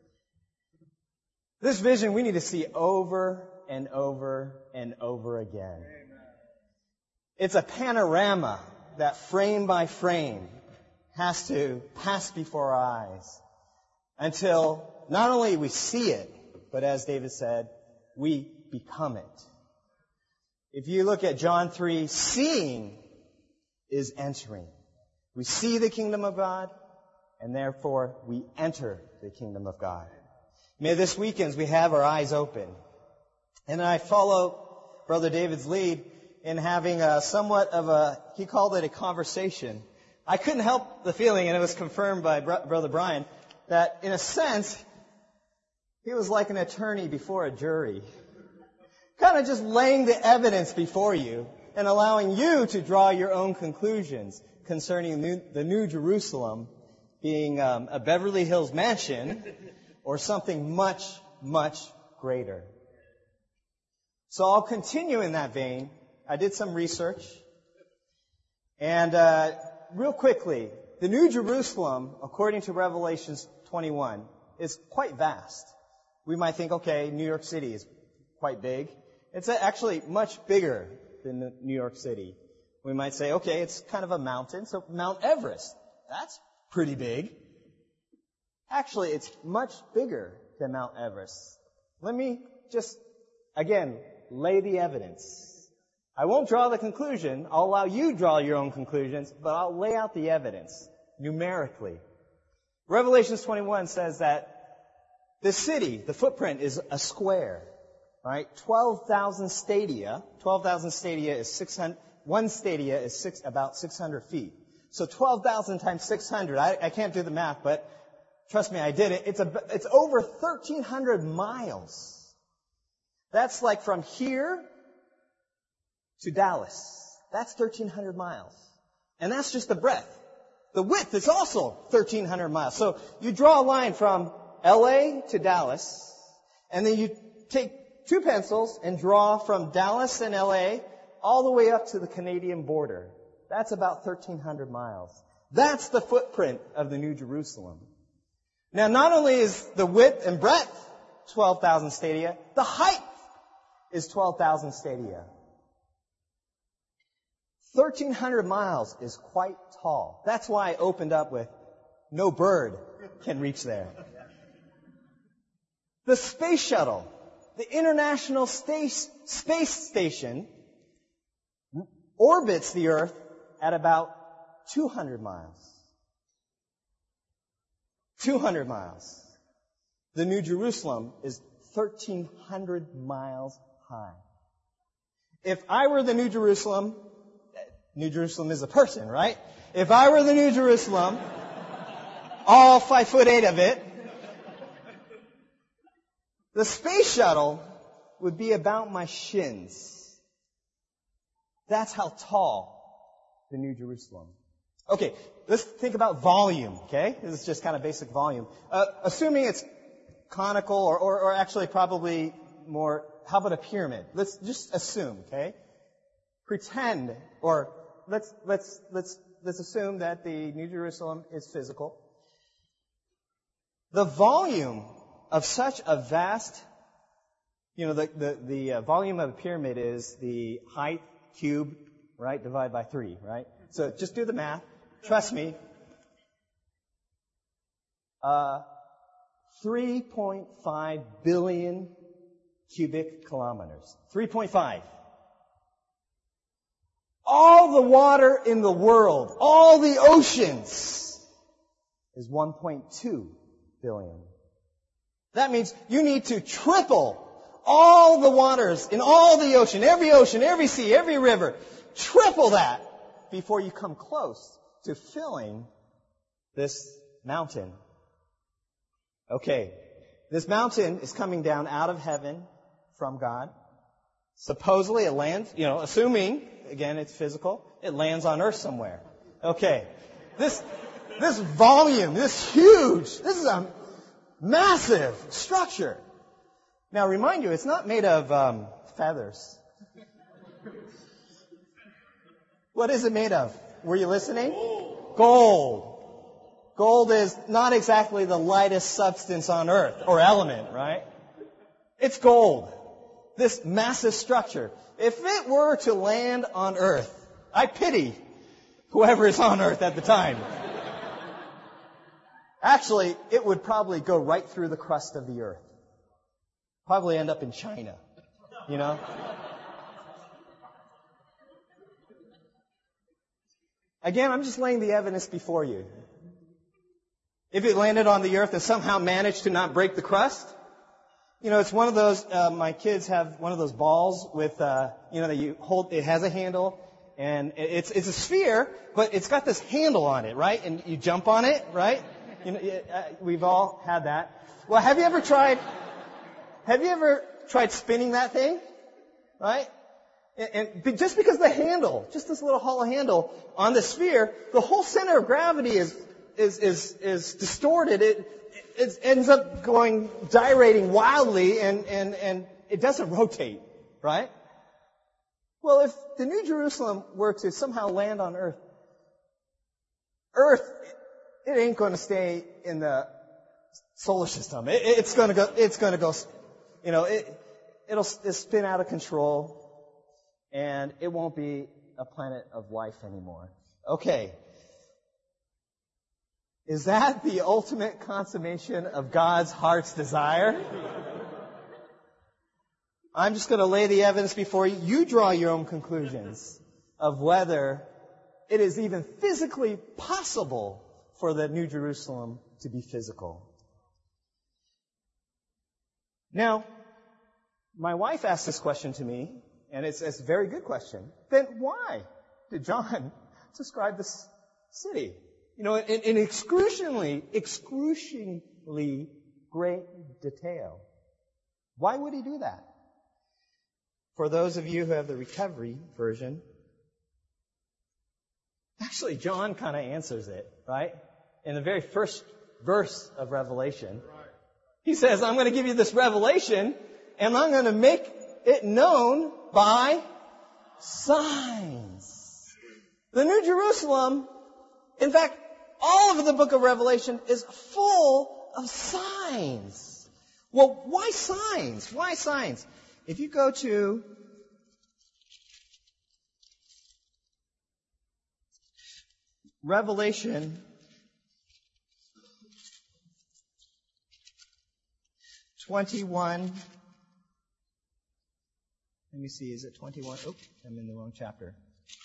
This vision we need to see over and over and over again. It's a panorama that frame by frame has to pass before our eyes until not only we see it, but as David said, we become it. If you look at John 3, seeing is entering. We see the kingdom of God, and therefore we enter the kingdom of God. May this weekend we have our eyes open. And I follow Brother David's lead in having somewhat of a, he called it a conversation. I couldn't help the feeling, and it was confirmed by Brother Brian, that in a sense, he was like an attorney before a jury. Kind of just laying the evidence before you and allowing you to draw your own conclusions concerning the New Jerusalem being a Beverly Hills mansion or something much, much greater. So I'll continue in that vein. I did some research. And real quickly, the New Jerusalem, according to Revelations 21, is quite vast. We might think, okay, New York City is quite big. It's actually much bigger than New York City. We might say, okay, it's kind of a mountain, so Mount Everest, that's pretty big. Actually, it's much bigger than Mount Everest. Let me just, again, lay the evidence. I won't draw the conclusion. I'll allow you to draw your own conclusions, but I'll lay out the evidence numerically. Revelations 21 says that the city, the footprint is a square, right? 12,000 stadia. 12,000 stadia is one stadia is about 600 feet. So 12,000 times 600, I can't do the math, but trust me, I did it. It's over 1,300 miles. That's like from here to Dallas. That's 1,300 miles. And that's just the breadth. The width is also 1,300 miles. So you draw a line from LA to Dallas, and then you take two pencils and draw from Dallas and LA all the way up to the Canadian border. That's about 1,300 miles. That's the footprint of the New Jerusalem. Now, not only is the width and breadth 12,000 stadia, the height is 12,000 stadia. 1,300 miles is quite tall. That's why I opened up with, no bird can reach there. The space shuttle, the International Space Station, orbits the Earth at about 200 miles. 200 miles. The New Jerusalem is 1,300 miles high. If I were the New Jerusalem is a person, right? If I were the New Jerusalem, all 5'8" of it, the space shuttle would be about my shins. That's how tall the New Jerusalem. Okay, let's think about volume, okay? This is just kind of basic volume. Assuming it's conical or actually probably more, how about a pyramid? Let's just assume, okay? Pretend, or let's assume that the New Jerusalem is physical. The volume of such a vast, the volume of a pyramid is the height cubed, right, divided by 3, right? So just do the math. Trust me. 3.5 billion cubic kilometers. 3.5. All the water in the world, all the oceans, is 1.2 billion. That means you need to triple all the waters in all the ocean, every sea, every river. Triple that before you come close to filling this mountain. Okay, this mountain is coming down out of heaven from God. Supposedly it lands, assuming, again, it's physical, it lands on earth somewhere. Okay, this volume, this is a massive structure. Now remind you, it's not made of feathers. What is it made of? Were you listening? Gold. Gold is not exactly the lightest substance on earth, or element, right? It's gold. This massive structure. If it were to land on earth, I pity whoever is on earth at the time. Actually, it would probably go right through the crust of the earth. Probably end up in China, Again, I'm just laying the evidence before you. If it landed on the earth and somehow managed to not break the crust, it's one of those, my kids have one of those balls with, that you hold, it has a handle, and it's a sphere, but it's got this handle on it, right? And you jump on it, right? We've all had that. Well, have you ever tried spinning that thing? Right? And just because the handle, just this little hollow handle on the sphere, the whole center of gravity is distorted. It ends up gyrating wildly, and it doesn't rotate, right? Well, if the New Jerusalem were to somehow land on Earth, it ain't going to stay in the solar system. It's going to go, it'll spin out of control, and it won't be a planet of life anymore. Okay. Is that the ultimate consummation of God's heart's desire? I'm just going to lay the evidence before you. You draw your own conclusions of whether it is even physically possible for the New Jerusalem to be physical. Now, my wife asked this question to me, and it's a very good question. Then why? did John describe this city? In excruciatingly great detail. Why would he do that? For those of you who have the recovery version, actually John kind of answers it, right? In the very first verse of Revelation, he says, I'm going to give you this revelation, and I'm going to make it known by signs. The New Jerusalem, in fact, all of the book of Revelation is full of signs. Well, why signs? Why signs? If you go to Revelation 21. Let me see, is it 21? Oh, I'm in the wrong chapter.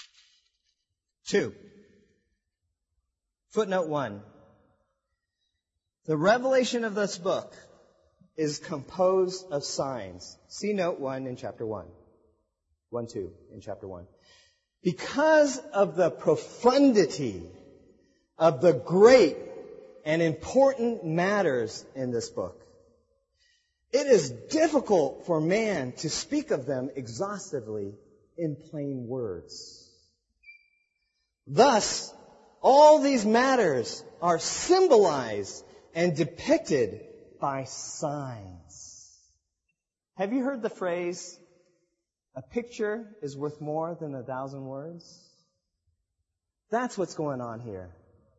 2. Footnote 1. The revelation of this book is composed of signs. See note 1 in chapter 1. 1-2 in chapter 1. Because of the profundity of the great and important matters in this book, it is difficult for man to speak of them exhaustively in plain words. Thus, all these matters are symbolized and depicted by signs. Have you heard the phrase, a picture is worth more than 1,000 words? That's what's going on here.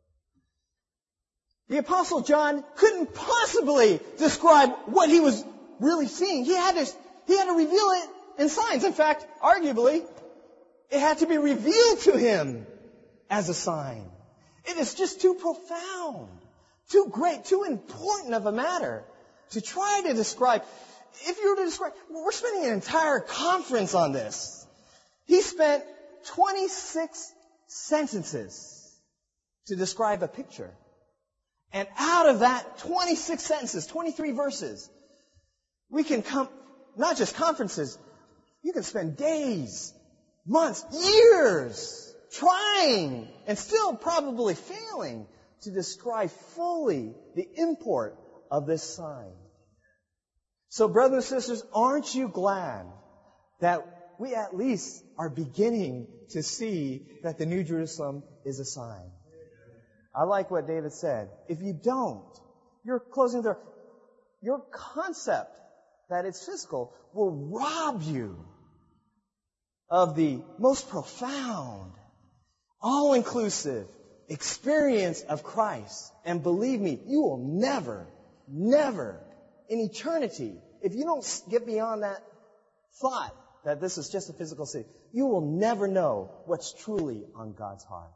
The Apostle John couldn't possibly describe what he was really seeing. He had to reveal it in signs. In fact, arguably, it had to be revealed to him as a sign. It is just too profound, too great, too important of a matter to try to describe. If you were to describe, we're spending an entire conference on this. He spent 26 sentences to describe a picture. And out of that 26 sentences, 23 verses, we can come, not just conferences, you can spend days, months, years trying and still probably failing to describe fully the import of this sign. So brothers and sisters, aren't you glad that we at least are beginning to see that the New Jerusalem is a sign? I like what David said. If you don't, you're closing the door. Your concept that it's physical will rob you of the most profound, all-inclusive experience of Christ. And believe me, you will never, in eternity, if you don't get beyond that thought that this is just a physical city, you will never know what's truly on God's heart.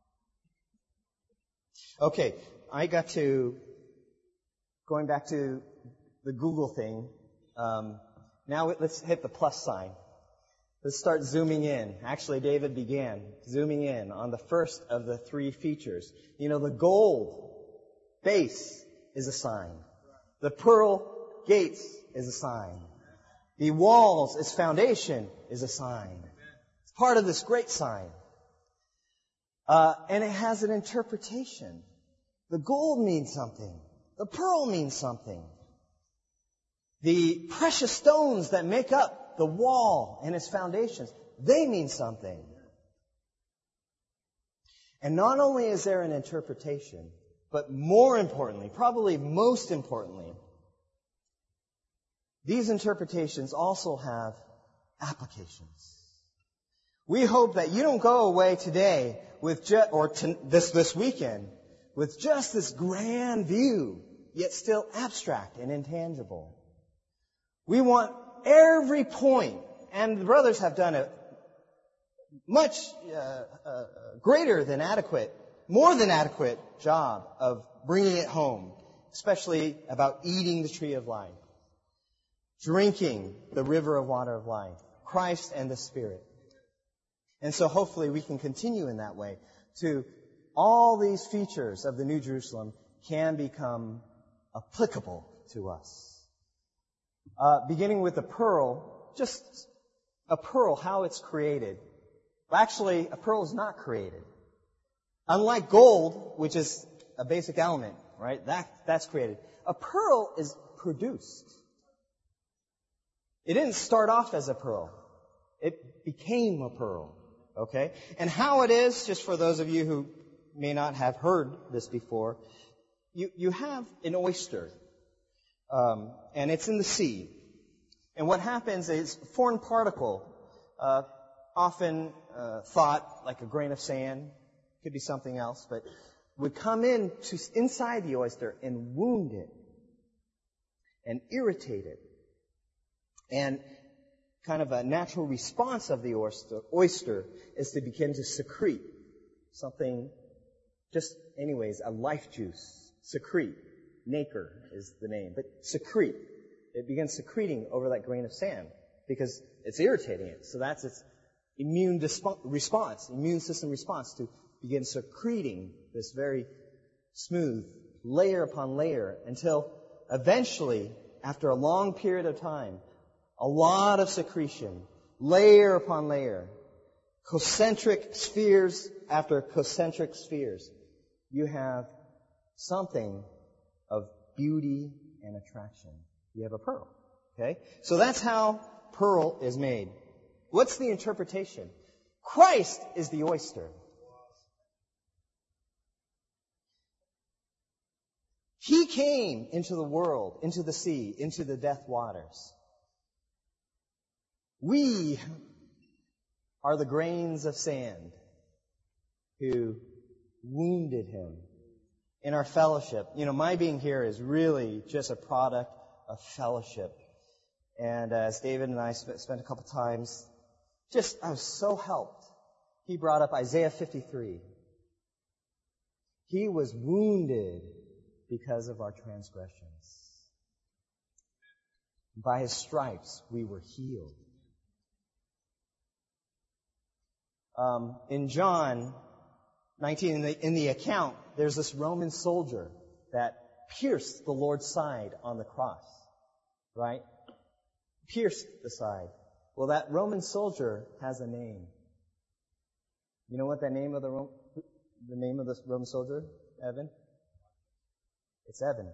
Okay, I got to, going back to the Google thing, now let's hit the plus sign. Let's start zooming in. Actually, David began zooming in on the first of the 3 features. The gold base is a sign. The pearl gates is a sign. The walls, its foundation, is a sign. It's part of this great sign. And it has an interpretation. The gold means something. The pearl means something. The precious stones that make up the wall and its foundations, they mean something. And not only is there an interpretation, but more importantly, probably most importantly, these interpretations also have applications. We hope that you don't go away today with this weekend with just this grand view, yet still abstract and intangible. We want every point, and the brothers have done a much greater than adequate, more than adequate job of bringing it home, especially about eating the tree of life, drinking the river of water of life, Christ and the Spirit. And so hopefully we can continue in that way to all these features of the New Jerusalem can become applicable to us. Beginning with the pearl, just a pearl, how it's created. Actually, a pearl is not created. Unlike gold, which is a basic element, right? That's created. A pearl is produced. It didn't start off as a pearl. It became a pearl. Okay? And how it is, just for those of you who may not have heard this before, you have an oyster, and it's in the sea. And what happens is a foreign particle, often thought like a grain of sand, could be something else, but would come inside the oyster and wound it and irritate it. And kind of a natural response of the oyster is to begin to secrete something, a life juice. Secrete. Nacre is the name. But secrete. It begins secreting over that grain of sand because it's irritating it. So that's its immune system response to begin secreting this very smooth layer upon layer until eventually, after a long period of time, a lot of secretion, layer upon layer, concentric spheres after concentric spheres, you have something of beauty and attraction. You have a pearl. Okay? So that's how pearl is made. What's the interpretation? Christ is the oyster. He came into the world, into the sea, into the death waters. We are the grains of sand who wounded him in our fellowship. My being here is really just a product of fellowship. And as David and I spent a couple times, I was so helped. He brought up Isaiah 53. He was wounded because of our transgressions. By his stripes we were healed. In John 19, in the account, there's this Roman soldier that pierced the Lord's side on the cross, right? Pierced the side. Well, that Roman soldier has a name. You know what the name of this Roman soldier, Evan? It's Evan.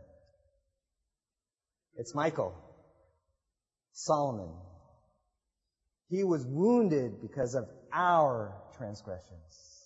It's Michael. Solomon. He was wounded because of our transgressions.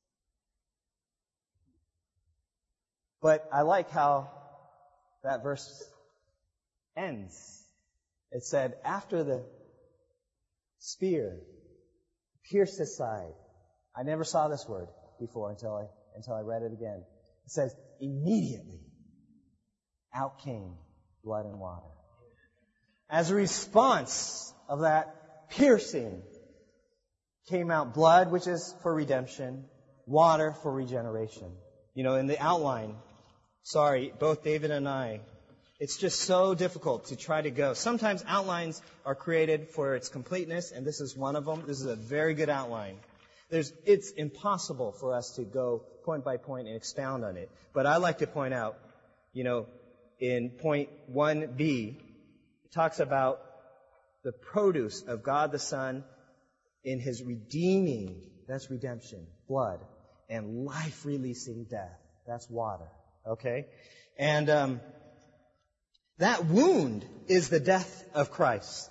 But I like how that verse ends. It said, after the spear pierced his side. I never saw this word before until I read it again. It says, immediately out came blood and water. As a response of that piercing came out blood, which is for redemption, water for regeneration. In the outline, both David and I, it's just so difficult to try to go. Sometimes outlines are created for its completeness, and this is one of them. This is a very good outline. It's impossible for us to go point by point and expound on it. But I like to point out, in point 1b, it talks about the produce of God the Son in his redeeming, that's redemption, blood, and life-releasing death, that's water. Okay? And that wound is the death of Christ.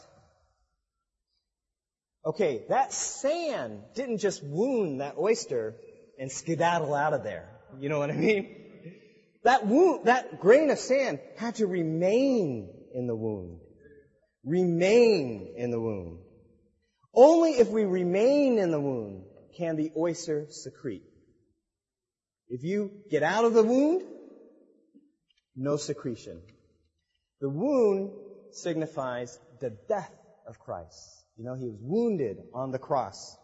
Okay, that sand didn't just wound that oyster and skedaddle out of there. You know what I mean? That grain of sand had to remain in the wound. Remain in the wound. Only if we remain in the wound can the oyster secrete. If you get out of the wound, no secretion. The wound signifies the death of Christ. He was wounded on the cross.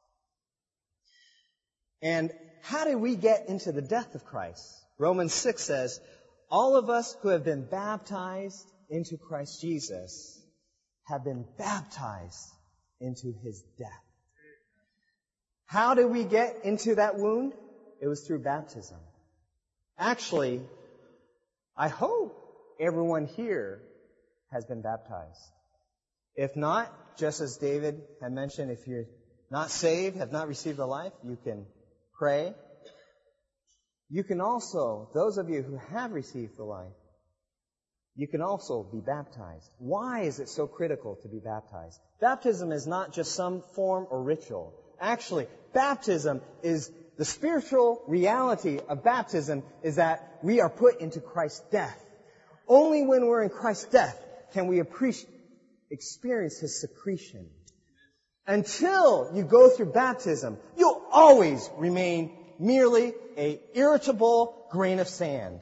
And how did we get into the death of Christ? Romans 6 says, all of us who have been baptized into Christ Jesus have been baptized into his death. How did we get into that wound? It was through baptism. Actually, I hope everyone here has been baptized. If not, just as David had mentioned, if you're not saved, have not received the life, you can pray. You can also, those of you who have received the life, you can also be baptized. Why is it so critical to be baptized? Baptism is not just some form or ritual. Actually, baptism is the spiritual reality of baptism is that we are put into Christ's death. Only when we're in Christ's death can we experience His secretion. Until you go through baptism, you'll always remain merely an irritable grain of sand.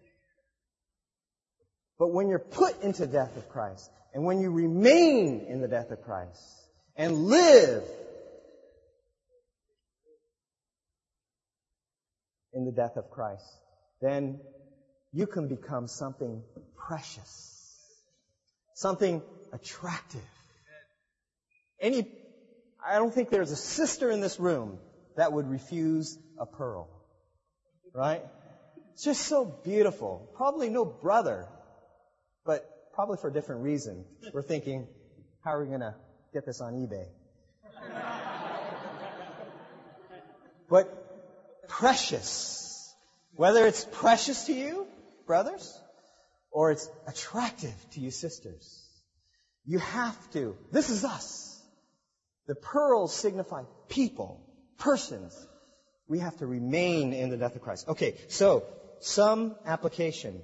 But when you're put into the death of Christ, and when you remain in the death of Christ, and live in the death of Christ, then you can become something precious, something attractive. I don't think there's a sister in this room that would refuse a pearl. Right? It's just so beautiful. Probably no brother, but probably for a different reason. We're thinking, how are we going to get this on eBay? But precious. Whether it's precious to you, brothers, or it's attractive to you, sisters. You have to. This is us. The pearls signify people, persons. We have to remain in the death of Christ. Okay, so some application.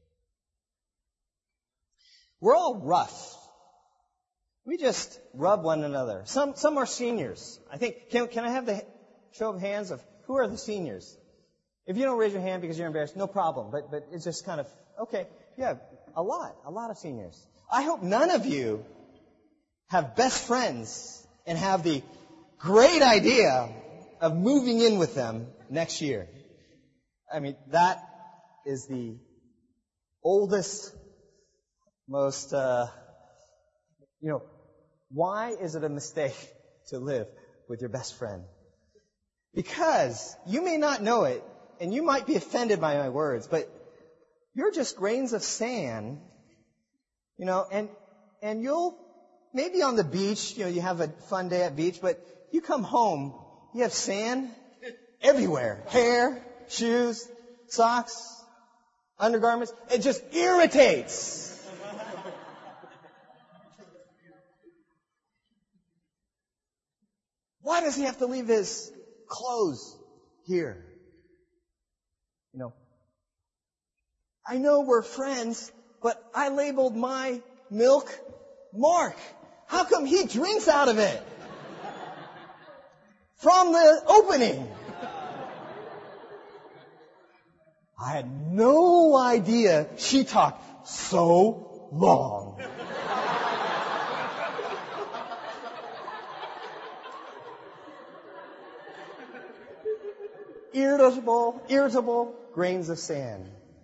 We're all rough. We just rub one another. Some are seniors. I think, can I have the show of hands of who are the seniors? If you don't raise your hand because you're embarrassed, no problem. But it's just kind of, okay, yeah, a lot of seniors. I hope none of you have best friends and have the great idea of moving in with them next year. I mean, that is the oldest, most, why is it a mistake to live with your best friend? Because you may not know it, and you might be offended by my words, but you're just grains of sand, and you'll, maybe on the beach, you have a fun day at beach, but you come home, you have sand everywhere. Hair, shoes, socks, undergarments. It just irritates. Why does he have to leave his clothes here? I know we're friends, but I labeled my milk Mark. How come he drinks out of it? From the opening. I had no idea she talked so long. Irritable grains of sand.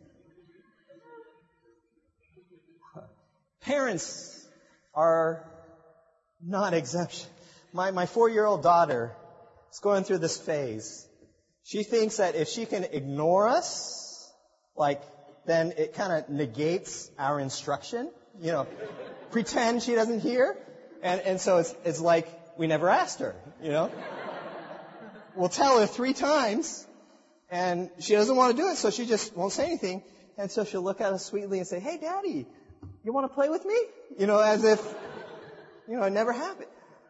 Parents are not exception. My 4-year-old daughter is going through this phase. She thinks that if she can ignore us, then it kind of negates our instruction. Pretend she doesn't hear. And so it's like we never asked her, We'll tell her 3 times, and she doesn't want to do it, so she just won't say anything. And so she'll look at us sweetly and say, "Hey, Daddy, you want to play with me?" As if, it never happened.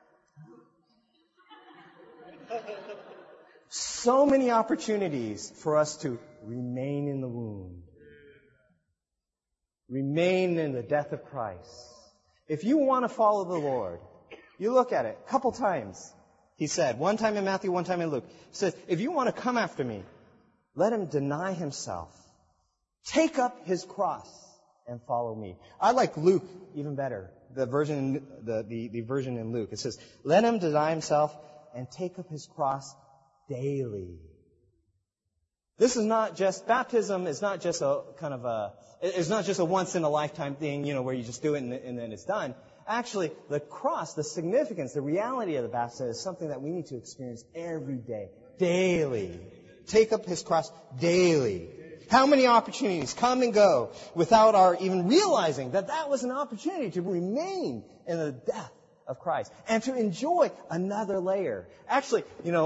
So many opportunities for us to remain in the womb. Remain in the death of Christ. If you want to follow the Lord, you look at it a couple times. He said, one time in Matthew, one time in Luke. He says, if you want to come after me, let him deny himself. Take up his cross and follow me. I like Luke even better. The version in Luke. It says, let him deny himself and take up his cross daily. Baptism is not just it's not just a once in a lifetime thing, where you just do it and then it's done. Actually, the cross, the significance, the reality of the baptism is something that we need to experience every day, daily. Take up his cross daily. How many opportunities come and go without our even realizing that was an opportunity to remain in the death of Christ, and to enjoy another layer. Actually,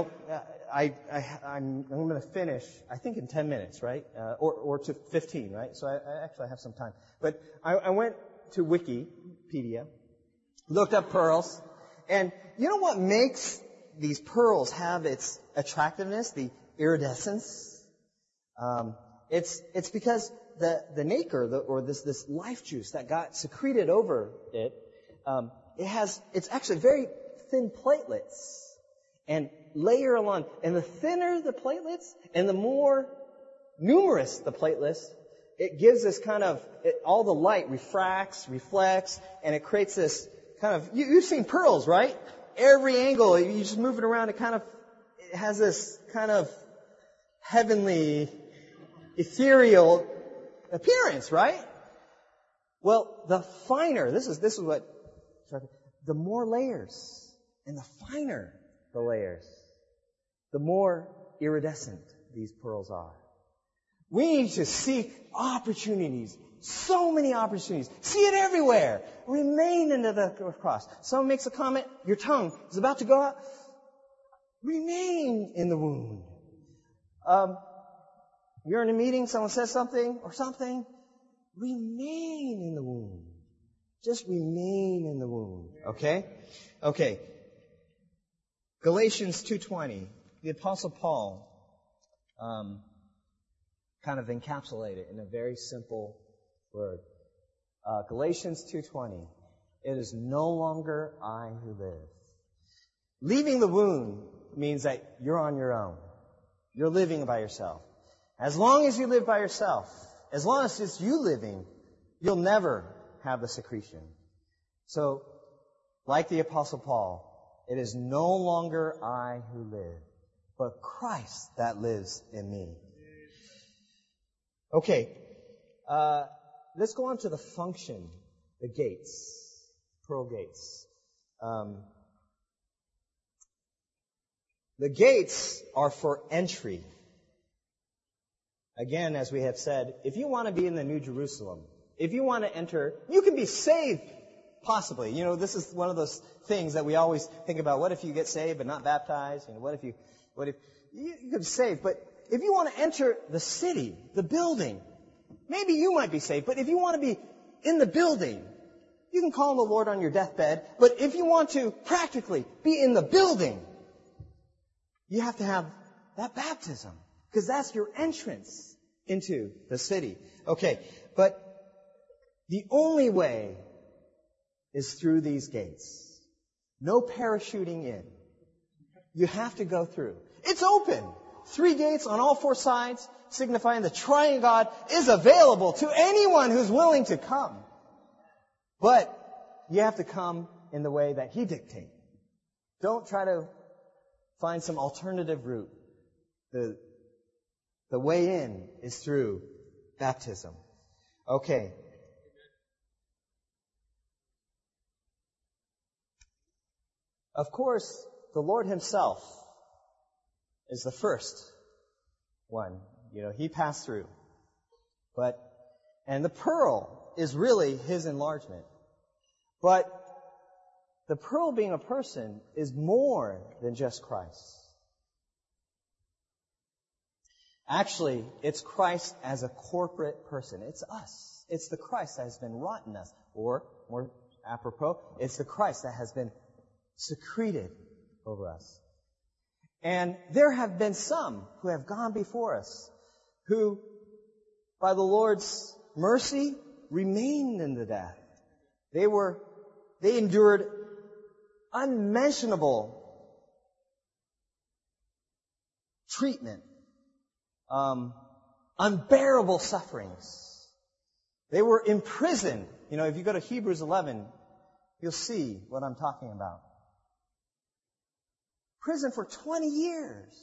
I'm going to finish, I think, in 10 minutes, right? Or to 15, right? So I actually have some time. But I went to Wikipedia, looked up pearls, and you know what makes these pearls have its attractiveness, the iridescence? It's because the nacre, or this life juice that got secreted over it, it's actually very thin platelets. And layer along. And the thinner the platelets, and the more numerous the platelets, it gives this kind of, all the light refracts, reflects, and it creates this kind of, you've seen pearls, right? Every angle, you just move it around, it has this kind of heavenly, ethereal appearance, right? Well, the finer, this is what, the more layers, and the finer the layers, the more iridescent these pearls are. We need to seek opportunities, so many opportunities. See it everywhere. Remain into the cross. Someone makes a comment, your tongue is about to go out. Remain in the wound. You're in a meeting, someone says something or something. Remain in the wound. Just remain in the wound. Okay? Okay. Galatians 2:20. The Apostle Paul kind of encapsulated it in a very simple word. Galatians 2:20. It is no longer I who live. Leaving the wound means that you're on your own. You're living by yourself. As long as you live by yourself, as long as it's you living, you'll never have the secretion. So, like the Apostle Paul, it is no longer I who live, but Christ that lives in me. Okay, let's go on to the function, the gates, pearl gates. The gates are for entry. Again, as we have said, if you want to be in the New Jerusalem, if you want to enter, you can be saved, possibly. This is one of those things that we always think about. What if you get saved but not baptized? What if you could be saved, but if you want to enter the city, the building, maybe you might be saved, but if you want to be in the building, you can call on the Lord on your deathbed, but if you want to practically be in the building, you have to have that baptism, because that's your entrance into the city. Okay, but the only way is through these gates. No parachuting in. You have to go through. It's open. 3 gates on all 4 sides, signifying the triune God is available to anyone who's willing to come. But you have to come in the way that He dictates. Don't try to find some alternative route. The way in is through baptism. Okay. Of course, the Lord Himself is the first one. He passed through. And the pearl is really His enlargement. But the pearl being a person is more than just Christ. Actually, it's Christ as a corporate person. It's us. It's the Christ that has been wrought in us. Or, more apropos, it's the Christ that has been secreted over us. And there have been some who have gone before us who, by the Lord's mercy, remained in the death. They endured unmentionable treatment, unbearable sufferings. They were imprisoned. If you go to Hebrews 11, you'll see what I'm talking about. Prison for 20 years.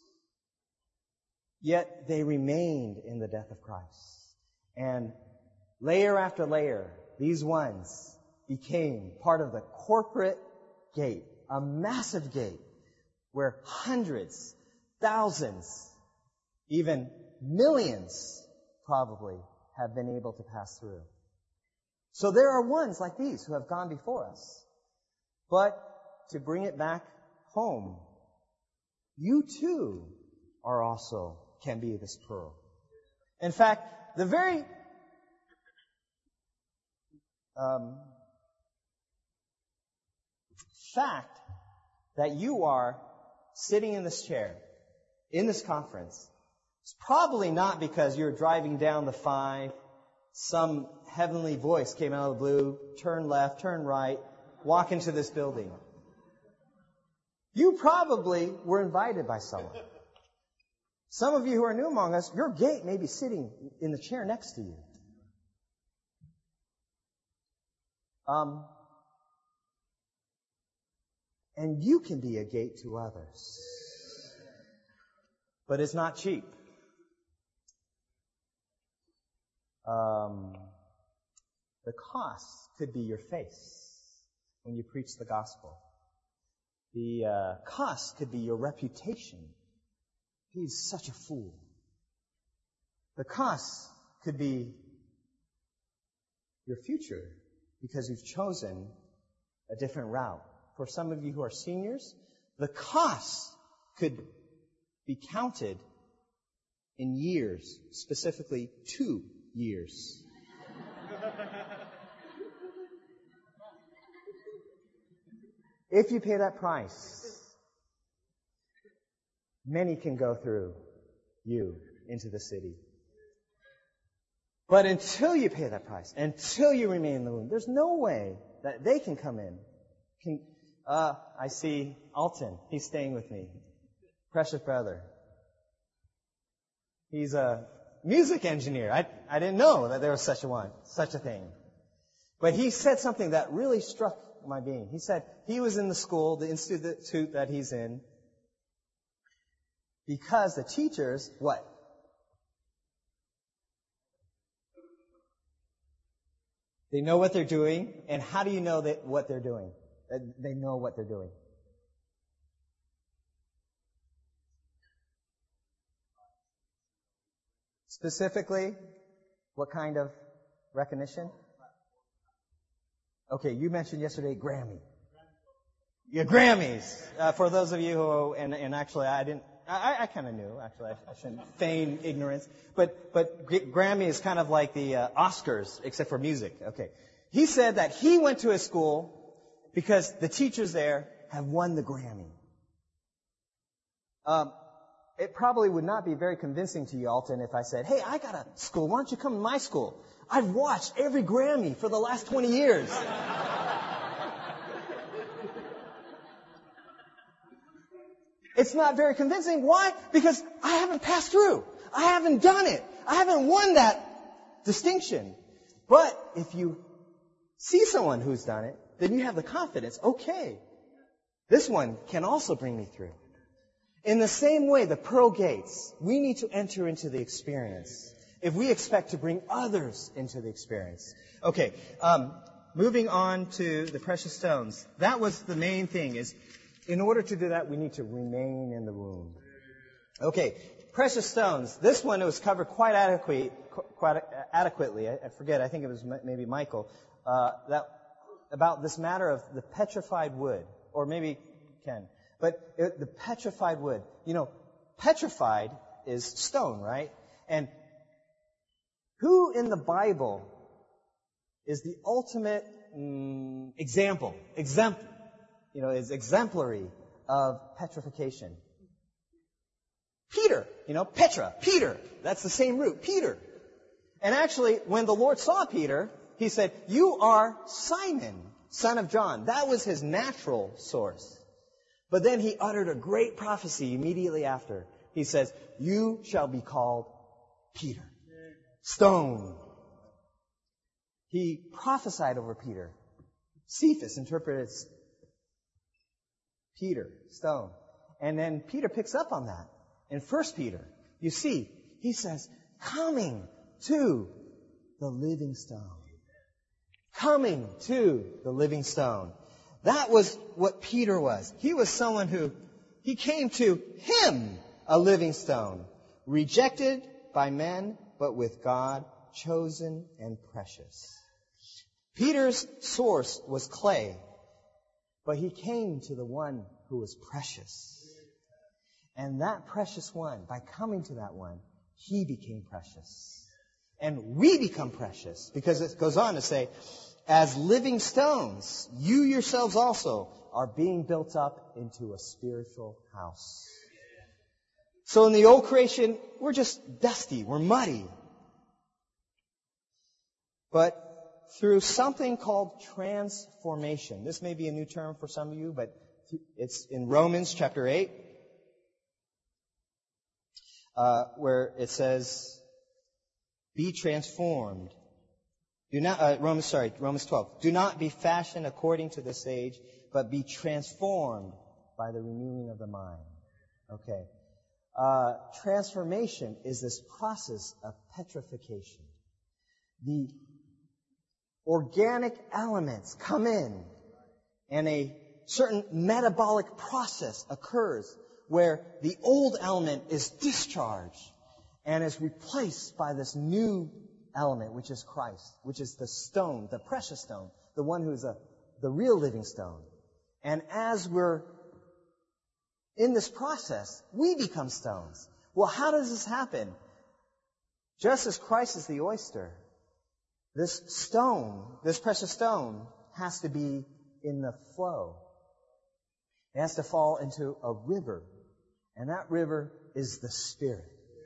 Yet they remained in the death of Christ. And layer after layer, these ones became part of the corporate gate, a massive gate, where hundreds, thousands, even millions probably have been able to pass through. So there are ones like these who have gone before us. but to bring it back home. You too can be this pearl. In fact, the very fact that you are sitting in this chair, in this conference, is probably not because you're driving down the 5, some heavenly voice came out of the blue, turn left, turn right, walk into this building. You probably were invited by someone. Some of you who are new among us, your gate may be sitting in the chair next to you. And you can be a gate to others. But it's not cheap. The cost could be your face when you preach the gospel. The cost could be your reputation. He's such a fool. The cost could be your future because you've chosen a different route. For some of you who are seniors, the cost could be counted in years, specifically 2 years. If you pay that price, many can go through you into the city. But until you pay that price, until you remain in the womb, there's no way that they can come in. I see Alton. He's staying with me. Precious brother. He's a music engineer. I didn't know that there was such a thing. But he said something that really struck my being. He said he was in the school, the institute that he's in, because the teachers, what? They know what they're doing. And how do you know what they're doing? They know what they're doing. Specifically, what kind of recognition? Okay, you mentioned yesterday Grammy. Yeah, Grammys. For those of you who, and actually I kind of knew, actually. I shouldn't feign ignorance. But Grammy is kind of like the Oscars, except for music. Okay. He said that he went to a school because the teachers there have won the Grammy. It probably would not be very convincing to you, Alton, if I said, hey, I got a school. Why don't you come to my school? I've watched every Grammy for the last 20 years. It's not very convincing. Why? Because I haven't passed through. I haven't done it. I haven't won that distinction. But if you see someone who's done it, then you have the confidence, okay, this one can also bring me through. In the same way, the pearl gates, we need to enter into the experience if we expect to bring others into the experience. Okay, moving on to the precious stones. That was the main thing, is in order to do that, we need to remain in the womb. Okay, precious stones. This one was covered quite adequately. I forget, I think it was maybe Michael, about this matter of the petrified wood, or maybe Ken. But the petrified wood. You know, petrified is stone, right? And who in the Bible is the ultimate example? Is exemplary of petrification? Peter. Petra, Peter. That's the same root, Peter. And actually, when the Lord saw Peter, He said, you are Simon, son of John. That was his natural source. But then He uttered a great prophecy immediately after. He says, you shall be called Peter. Stone. He prophesied over Peter. Cephas interpreted Peter, stone. And then Peter picks up on that. In 1 Peter, you see, he says, coming to the living stone. Coming to the living stone. That was what Peter was. He was someone he came to him, a living stone, rejected by men, but with God, chosen and precious. Peter's source was clay. But he came to the one who was precious. And that precious one, by coming to that one, he became precious. And we become precious, because it goes on to say, as living stones, you yourselves also are being built up into a spiritual house. So in the old creation, we're just dusty, we're muddy. But through something called transformation, this may be a new term for some of you, but it's in Romans chapter 8, where it says, be transformed. Romans 12. Do not be fashioned according to this age, but be transformed by the renewing of the mind. Okay. Transformation is this process of petrification. The organic elements come in, and a certain metabolic process occurs where the old element is discharged and is replaced by this new element, which is Christ, which is the stone, the precious stone, the one who is the real living stone. And as we're in this process, we become stones. Well, how does this happen? Just as Christ is the oyster, this stone, this precious stone, has to be in the flow. It has to fall into a river. And that river is the Spirit.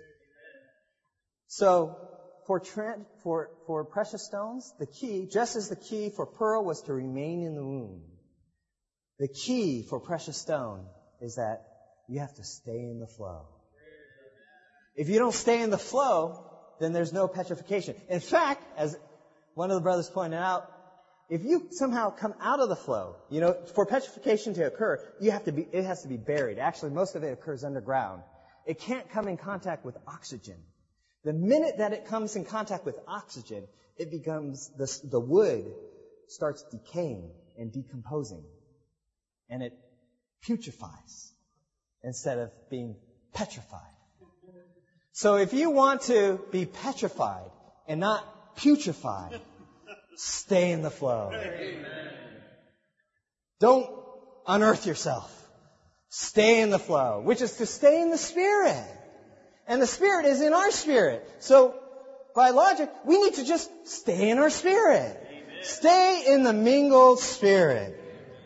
So, for precious stones, the key, just as the key for pearl was to remain in the womb, the key for precious stone is that you have to stay in the flow. If you don't stay in the flow, then there's no petrification. In fact, as one of the brothers pointed out, if you somehow come out of the flow, for petrification to occur, it has to be buried. Actually, most of it occurs underground. It can't come in contact with oxygen. The minute that it comes in contact with oxygen, it becomes, the wood starts decaying and decomposing. And it putrefies instead of being petrified. So if you want to be petrified and not putrefied, stay in the flow. Amen. Don't unearth yourself. Stay in the flow, which is to stay in the Spirit. And the Spirit is in our spirit. So, by logic, we need to just stay in our spirit. Amen. Stay in the mingled Spirit.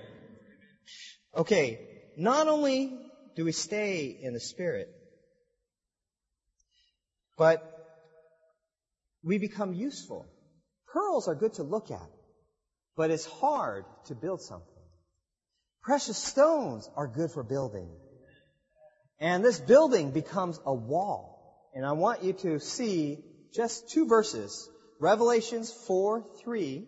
Okay, not only do we stay in the Spirit, but we become useful. Pearls are good to look at, but it's hard to build something. Precious stones are good for building. And this building becomes a wall. And I want you to see just 2 verses. Revelations 4:3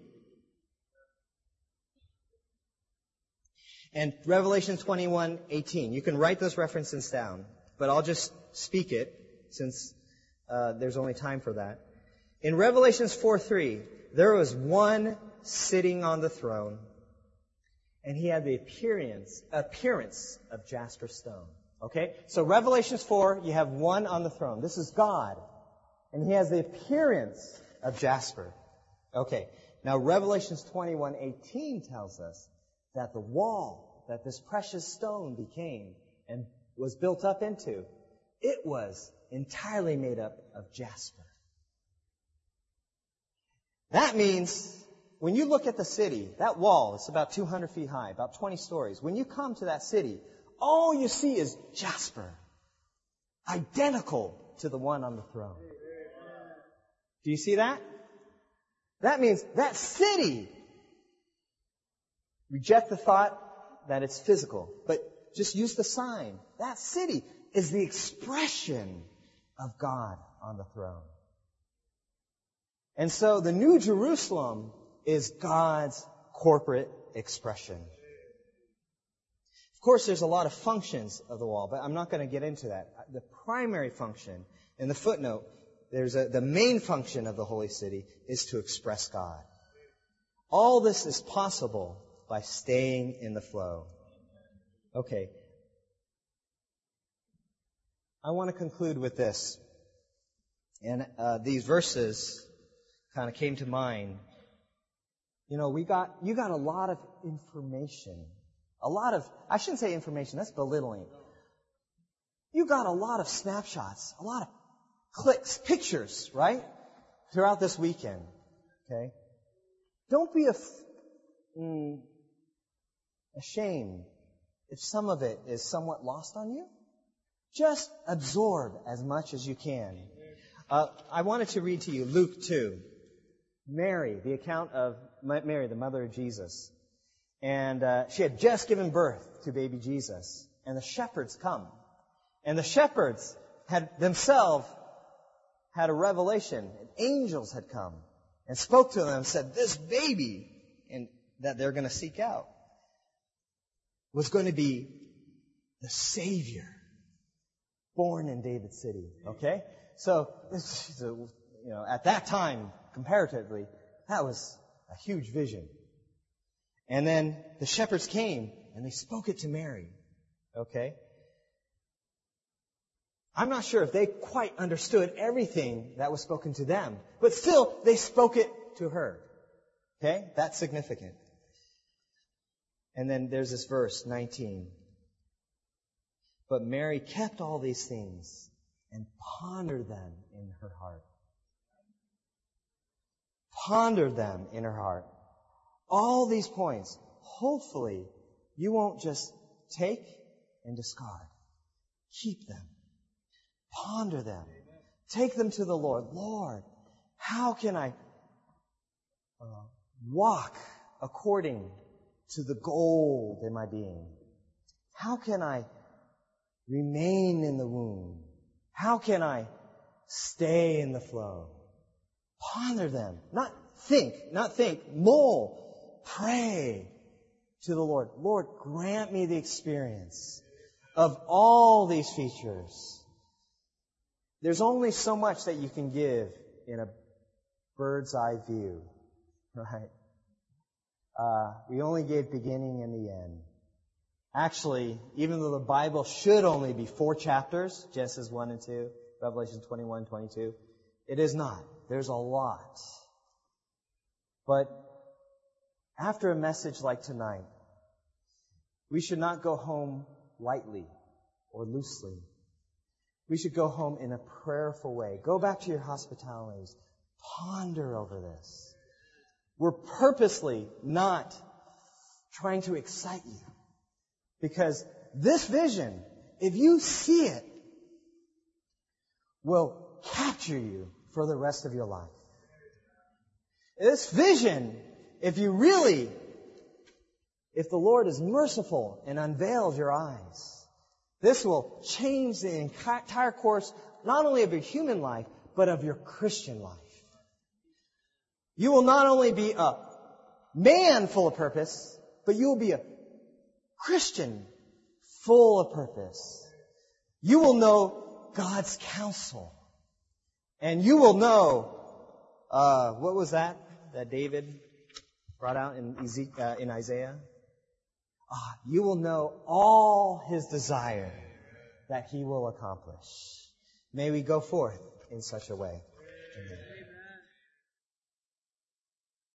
and Revelation 21:18. You can write those references down, but I'll just speak it since there's only time for that. In Revelations 4:3, there was one sitting on the throne, and he had the appearance of jasper stone. Okay? So Revelations 4, you have one on the throne. This is God. And he has the appearance of jasper. Okay. Now Revelations 21:18 tells us that the wall that this precious stone became and was built up into, it was entirely made up of jasper. That means when you look at the city, that wall, it's about 200 feet high, about 20 stories. When you come to that city, all you see is jasper, identical to the one on the throne. Do you see that? That means that city, reject the thought that it's physical, but just use the sign. That city is the expression of God on the throne. And so the New Jerusalem is God's corporate expression. Of course, there's a lot of functions of the wall, but I'm not going to get into that. The primary function, in the footnote, the main function of the holy city is to express God. All this is possible by staying in the flow. Okay. I want to conclude with this. And these verses kind of came to mind. You got a lot of information I shouldn't say information, that's belittling. You got a lot of snapshots, a lot of clicks, pictures, right? Throughout this weekend. Okay? Don't be ashamed if some of it is somewhat lost on you. Just absorb as much as you can. I wanted to read to you Luke 2. Mary, the account of Mary, the mother of Jesus. And she had just given birth to baby Jesus. And the shepherds come. And the shepherds had themselves had a revelation. And angels had come and spoke to them and said, this baby and that they're going to seek out was going to be the Savior born in David's city. Okay? So, at that time, comparatively, that was a huge vision. And then the shepherds came and they spoke it to Mary. Okay? I'm not sure if they quite understood everything that was spoken to them, but still they spoke it to her. Okay? That's significant. And then there's this verse, 19. But Mary kept all these things and pondered them in her heart. Pondered them in her heart. All these points, hopefully, you won't just take and discard. Keep them. Ponder them. Take them to the Lord. Lord, how can I walk according to the gold in my being? How can I remain in the womb? How can I stay in the flow? Ponder them. Not think. Mull. Pray to the Lord. Lord, grant me the experience of all these features. There's only so much that you can give in a bird's eye view, right? We only gave beginning and the end. Actually, even though the Bible should only be 4 chapters, Genesis 1 and 2, Revelation 21, 22, it is not. There's a lot. But after a message like tonight, we should not go home lightly or loosely. We should go home in a prayerful way. Go back to your hospitalities. Ponder over this. We're purposely not trying to excite you. Because this vision, if you see it, will capture you for the rest of your life. This vision, if the Lord is merciful and unveils your eyes, this will change the entire course, not only of your human life, but of your Christian life. You will not only be a man full of purpose, but you will be a Christian full of purpose. You will know God's counsel. And you will know, what was that David brought out in Isaiah? You will know all His desire that He will accomplish. May we go forth in such a way. Amen.